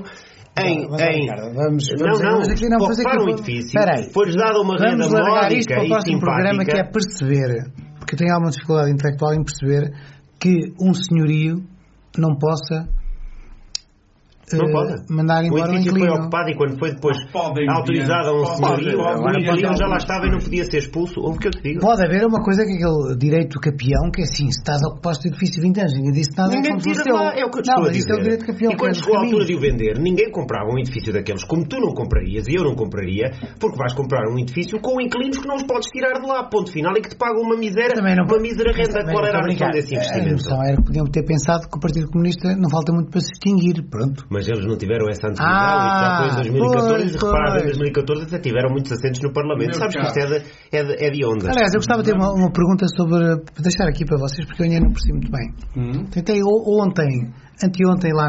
[SPEAKER 3] Ocupar um edifício, foi-lhes dada uma renda módica e simpática.
[SPEAKER 4] Programa que é perceber, porque eu tenho alguma dificuldade intelectual em perceber que um senhorio não possa mandar embora
[SPEAKER 3] o edifício
[SPEAKER 4] inquilino.
[SPEAKER 3] foi ocupado e quando foi depois autorizado a um senhorio, o inquilino já lá estava e não podia ser expulso. Ouve o que eu te digo.
[SPEAKER 4] Pode haver uma coisa que é aquele direito capião, que é assim, se estás a ocupar este edifício 20 anos, ninguém disse nada.
[SPEAKER 3] Ninguém tira de lá, é o que eu te estou a dizer.
[SPEAKER 4] Isso é o direito capião.
[SPEAKER 3] E quando chegou a altura de o vender, ninguém comprava um edifício daqueles como tu não comprarias e eu não compraria, porque vais comprar um edifício com inquilinos que não os podes tirar de lá, ponto final, e que te pagam uma mísera renda. Qual era a noção desse investimento?
[SPEAKER 4] A noção era que podiam ter pensado que o Partido Comunista não falta muito para se extinguir, pronto.
[SPEAKER 3] Mas eles não tiveram essa antecipação, isto já foi em 2014, repara, em 2014 até tiveram muitos assentos no Parlamento. Sabes que isto é de ondas.
[SPEAKER 4] Aliás, eu gostava de ter uma pergunta sobre, deixar aqui para vocês, porque eu ainda não percebi muito bem. Tentei anteontem lá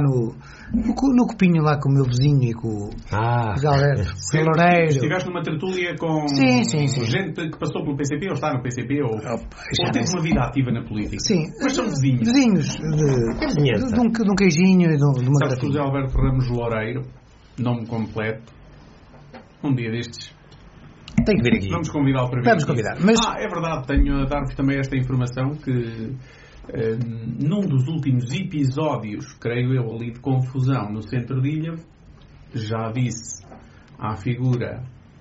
[SPEAKER 4] no copinho lá com o meu vizinho e com o Galera, o Loureiro.
[SPEAKER 2] Estiveste numa tertúlia com gente que passou pelo PCP ou está no PCP ou teve uma vida ativa na política.
[SPEAKER 4] Sim.
[SPEAKER 2] Mas são vizinhos.
[SPEAKER 4] Vizinhos de um queijinho e de uma
[SPEAKER 2] Sabes que o José Alberto Ramos Loureiro, nome completo, um dia destes
[SPEAKER 4] tem que vir aqui.
[SPEAKER 2] Vamos convidá-lo para vir.
[SPEAKER 4] Vamos convidar. Mas...
[SPEAKER 2] é verdade, tenho a dar-vos também esta informação que num dos últimos episódios, creio eu, ali de confusão no centro de Ilha, já disse à figura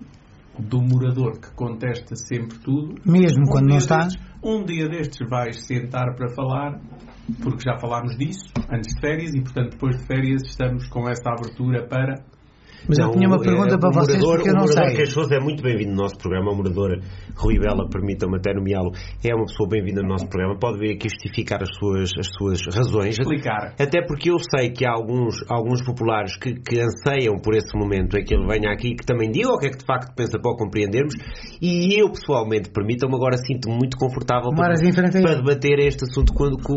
[SPEAKER 2] do morador que contesta sempre tudo,
[SPEAKER 4] mesmo quando não está.
[SPEAKER 2] Um dia destes vais sentar para falar, porque já falámos disso antes de férias e portanto depois de férias estamos com essa abertura para...
[SPEAKER 4] Mas eu tinha uma pergunta para vocês, porque eu não sei. O morador
[SPEAKER 3] Queixoso é muito bem-vindo no nosso programa. O morador Rui Bela, permitam-me até nomeá-lo, é uma pessoa bem-vinda no nosso programa. Pode vir aqui justificar as suas razões.
[SPEAKER 2] Explicar.
[SPEAKER 3] Até porque eu sei que há alguns populares que anseiam por esse momento em que ele venha aqui e que também digam o que é que de facto pensa para o compreendermos. E eu, pessoalmente, permitam-me, agora sinto-me muito confortável para debater este assunto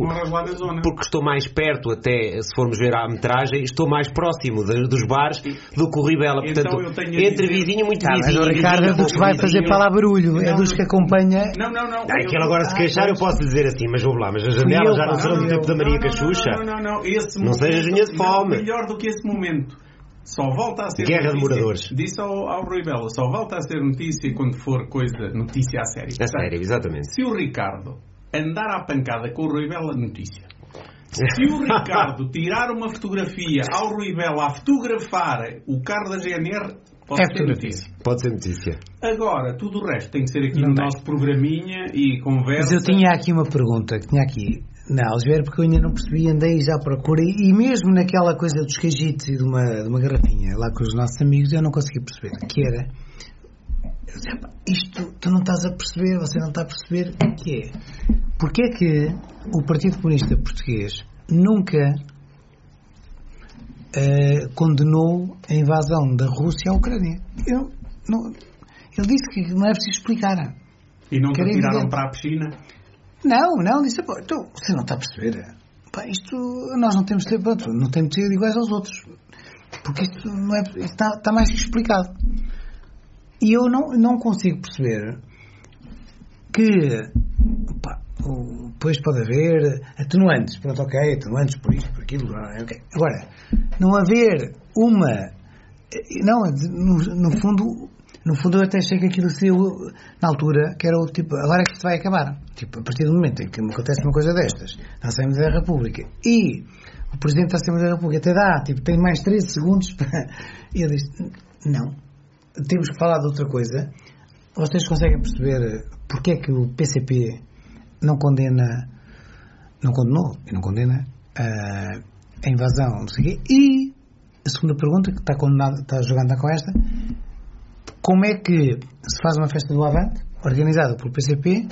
[SPEAKER 3] porque estou mais perto, até se formos ver a metragem, estou mais próximo dos bares do que o Ribela, portanto,
[SPEAKER 2] então
[SPEAKER 3] entre vizinho e muito vizinho.
[SPEAKER 4] Mas o Ricardo é dos que vai fazer para lá barulho, é dos que acompanha.
[SPEAKER 2] Não.
[SPEAKER 3] Aquele agora se queixar eu posso dizer assim, mas vou lá, mas as janelas já não serão do tempo da Maria Cachucha. Não sejas unha de fome.
[SPEAKER 2] Melhor do que esse momento. Só volta a ser
[SPEAKER 3] guerra
[SPEAKER 2] notícia.
[SPEAKER 3] De moradores.
[SPEAKER 2] Disse ao Rui Bela, só volta a ser notícia quando for notícia a sério.
[SPEAKER 3] A sério, exatamente.
[SPEAKER 2] Se o Ricardo andar à pancada com o Rui Bela, notícia. Se o Ricardo tirar uma fotografia ao Rui Bela a fotografar o carro da GNR, pode ser notícia.
[SPEAKER 3] Pode ser notícia.
[SPEAKER 2] Agora, tudo o resto tem que ser aqui no nosso programinha e conversa.
[SPEAKER 4] Mas eu tinha aqui uma pergunta, que tinha aqui na Algeira, porque eu ainda não percebi, andei já à procura, e mesmo naquela coisa dos cajitos e de uma garrafinha, lá com os nossos amigos, eu não consegui perceber, que era... Isto, tu não estás a perceber, você não está a perceber o que é. Porque é que o Partido Comunista Português nunca condenou a invasão da Rússia à Ucrânia? Ele disse que não é preciso explicar.
[SPEAKER 2] E não te tiraram para a piscina?
[SPEAKER 4] Não, disse, então, você não está a perceber. Isto, nós não temos de ser, não temos de ser iguais aos outros. Porque isto não é, está mais que explicado. E eu não consigo perceber que depois pode haver atenuantes, atenuantes por isto, por aquilo, okay. Agora, não haver uma... No fundo eu até achei que aquilo seria na altura, que era o tipo, agora é que isto vai acabar. Tipo, a partir do momento em que me acontece uma coisa destas, na Assembleia da República, e o Presidente da Assembleia da República até dá, tem mais 13 segundos para... E ele diz, não. Temos que falar de outra coisa. Vocês conseguem perceber porque é que o PCP não condenou e não condena a invasão, não sei o quê. E a segunda pergunta, que está jogando com esta, como é que se faz uma festa do Avante, organizada pelo PCP,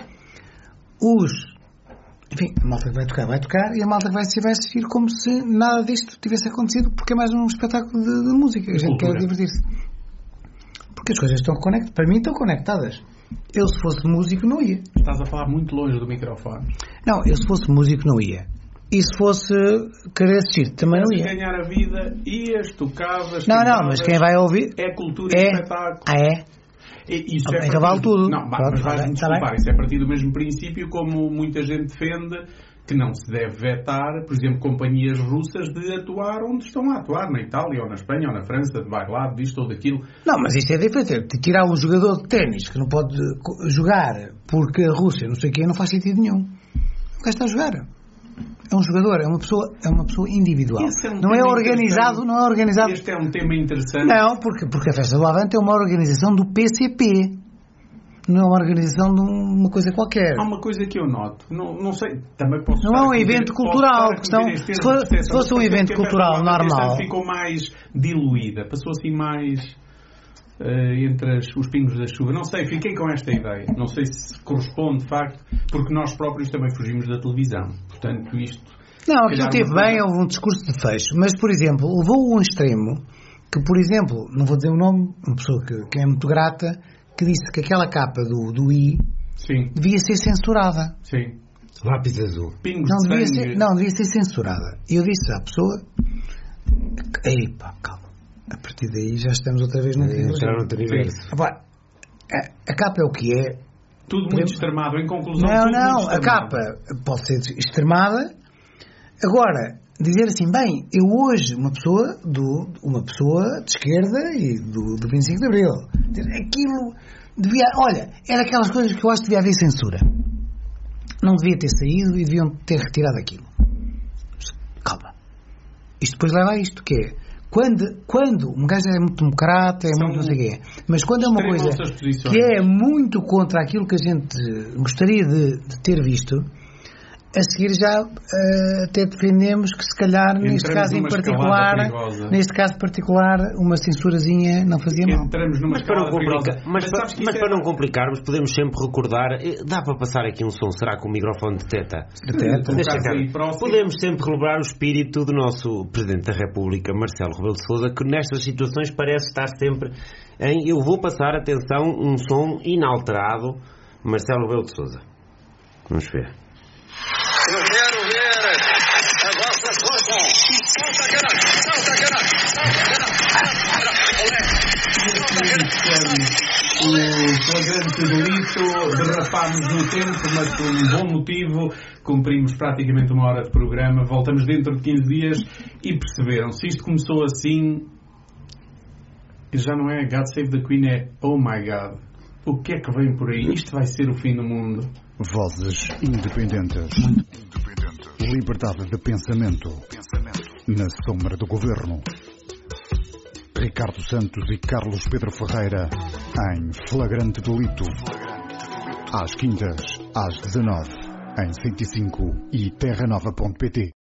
[SPEAKER 4] a malta que vai tocar, e a malta que vai assistir como se nada disto tivesse acontecido, porque é mais um espetáculo de música, a gente quer divertir-se. Porque as coisas estão conectadas. Para mim estão conectadas. Eu, se fosse músico, não ia.
[SPEAKER 2] Estás a falar muito longe do microfone.
[SPEAKER 4] Não, eu, se fosse músico, não ia. E se fosse querer assistir, também não ia.
[SPEAKER 2] Se ganhar a vida, ias, tocavas...
[SPEAKER 4] Não, mas quem vai ouvir...
[SPEAKER 2] É cultura e espetáculo.
[SPEAKER 4] É?
[SPEAKER 2] Isso
[SPEAKER 4] é vale tudo.
[SPEAKER 2] Não, mas vais-me desculpar. Isso é a partir do mesmo princípio, como muita gente defende... que não se deve vetar, por exemplo, companhias russas de atuar onde estão a atuar, na Itália ou na Espanha ou na França, de bailado, disto ou daquilo.
[SPEAKER 4] Não, mas isso é diferente. De tirar um jogador de ténis que não pode jogar porque a Rússia não sei o quê, não faz sentido nenhum. O gajo está a jogar. É um jogador, é uma pessoa individual. Não é organizado.
[SPEAKER 2] Este é um tema interessante.
[SPEAKER 4] Não, porque a Festa do Avante é uma organização do PCP. Não é uma organização de uma coisa qualquer.
[SPEAKER 2] Há uma coisa que eu noto. Não sei, também posso...
[SPEAKER 4] Não é um evento cultural. Se fosse um evento cultural normal...
[SPEAKER 2] ficou mais diluída. Passou assim mais... entre os pingos da chuva. Não sei, fiquei com esta ideia. Não sei se corresponde, de facto, porque nós próprios também fugimos da televisão. Portanto, isto...
[SPEAKER 4] Não, aquilo teve bem, houve um discurso de fecho. Mas, por exemplo, levou a um extremo que, por exemplo, não vou dizer o nome, uma pessoa que é muito grata, que disse que aquela capa do I
[SPEAKER 2] Sim.
[SPEAKER 4] devia ser censurada.
[SPEAKER 2] Sim.
[SPEAKER 3] Lápis azul.
[SPEAKER 4] Devia ser censurada. E eu disse à pessoa: "Epá, calma. A partir daí já estamos outra vez no universo. A capa é o que é.
[SPEAKER 2] Tudo muito extremado. Em conclusão,
[SPEAKER 4] não. A capa pode ser extremada. Agora, dizer assim, bem, eu hoje, uma pessoa de esquerda e do 25 de Abril, aquilo devia... Olha, era aquelas coisas que eu acho que devia haver censura. Não devia ter saído e deviam ter retirado aquilo. Mas, calma. Isto depois leva a isto, que é... Quando um gajo é muito democrata, muito não sei o quê, mas quando é uma coisa que é muito contra aquilo que a gente gostaria de ter visto, a seguir já até defendemos que se calhar neste caso particular uma censurazinha não fazia mal.
[SPEAKER 3] Mas para não complicarmos, podemos sempre recordar, dá para passar aqui um som, será com o microfone de teta? Podemos sempre relembrar o espírito do nosso Presidente da República, Marcelo Rebelo de Sousa, que nestas situações parece estar sempre em... Eu vou passar, atenção, um som inalterado, Marcelo Rebelo de Sousa. Vamos ver.
[SPEAKER 5] Eu quero ver a vossa força. Salta,
[SPEAKER 2] o flagrante delito, derrapámos no tempo, mas por um bom motivo, cumprimos praticamente 1 hora de programa, voltamos dentro de 15 dias e perceberam, se isto começou assim, já não é God Save the Queen, é Oh My God. O que é que vem por aí? Isto vai ser o fim do mundo.
[SPEAKER 1] Vozes independentes. Liberdade de pensamento. Na sombra do governo. Ricardo Santos e Carlos Pedro Ferreira em Flagrante Delito. Às quintas, às 19, em 105 e terranova.pt.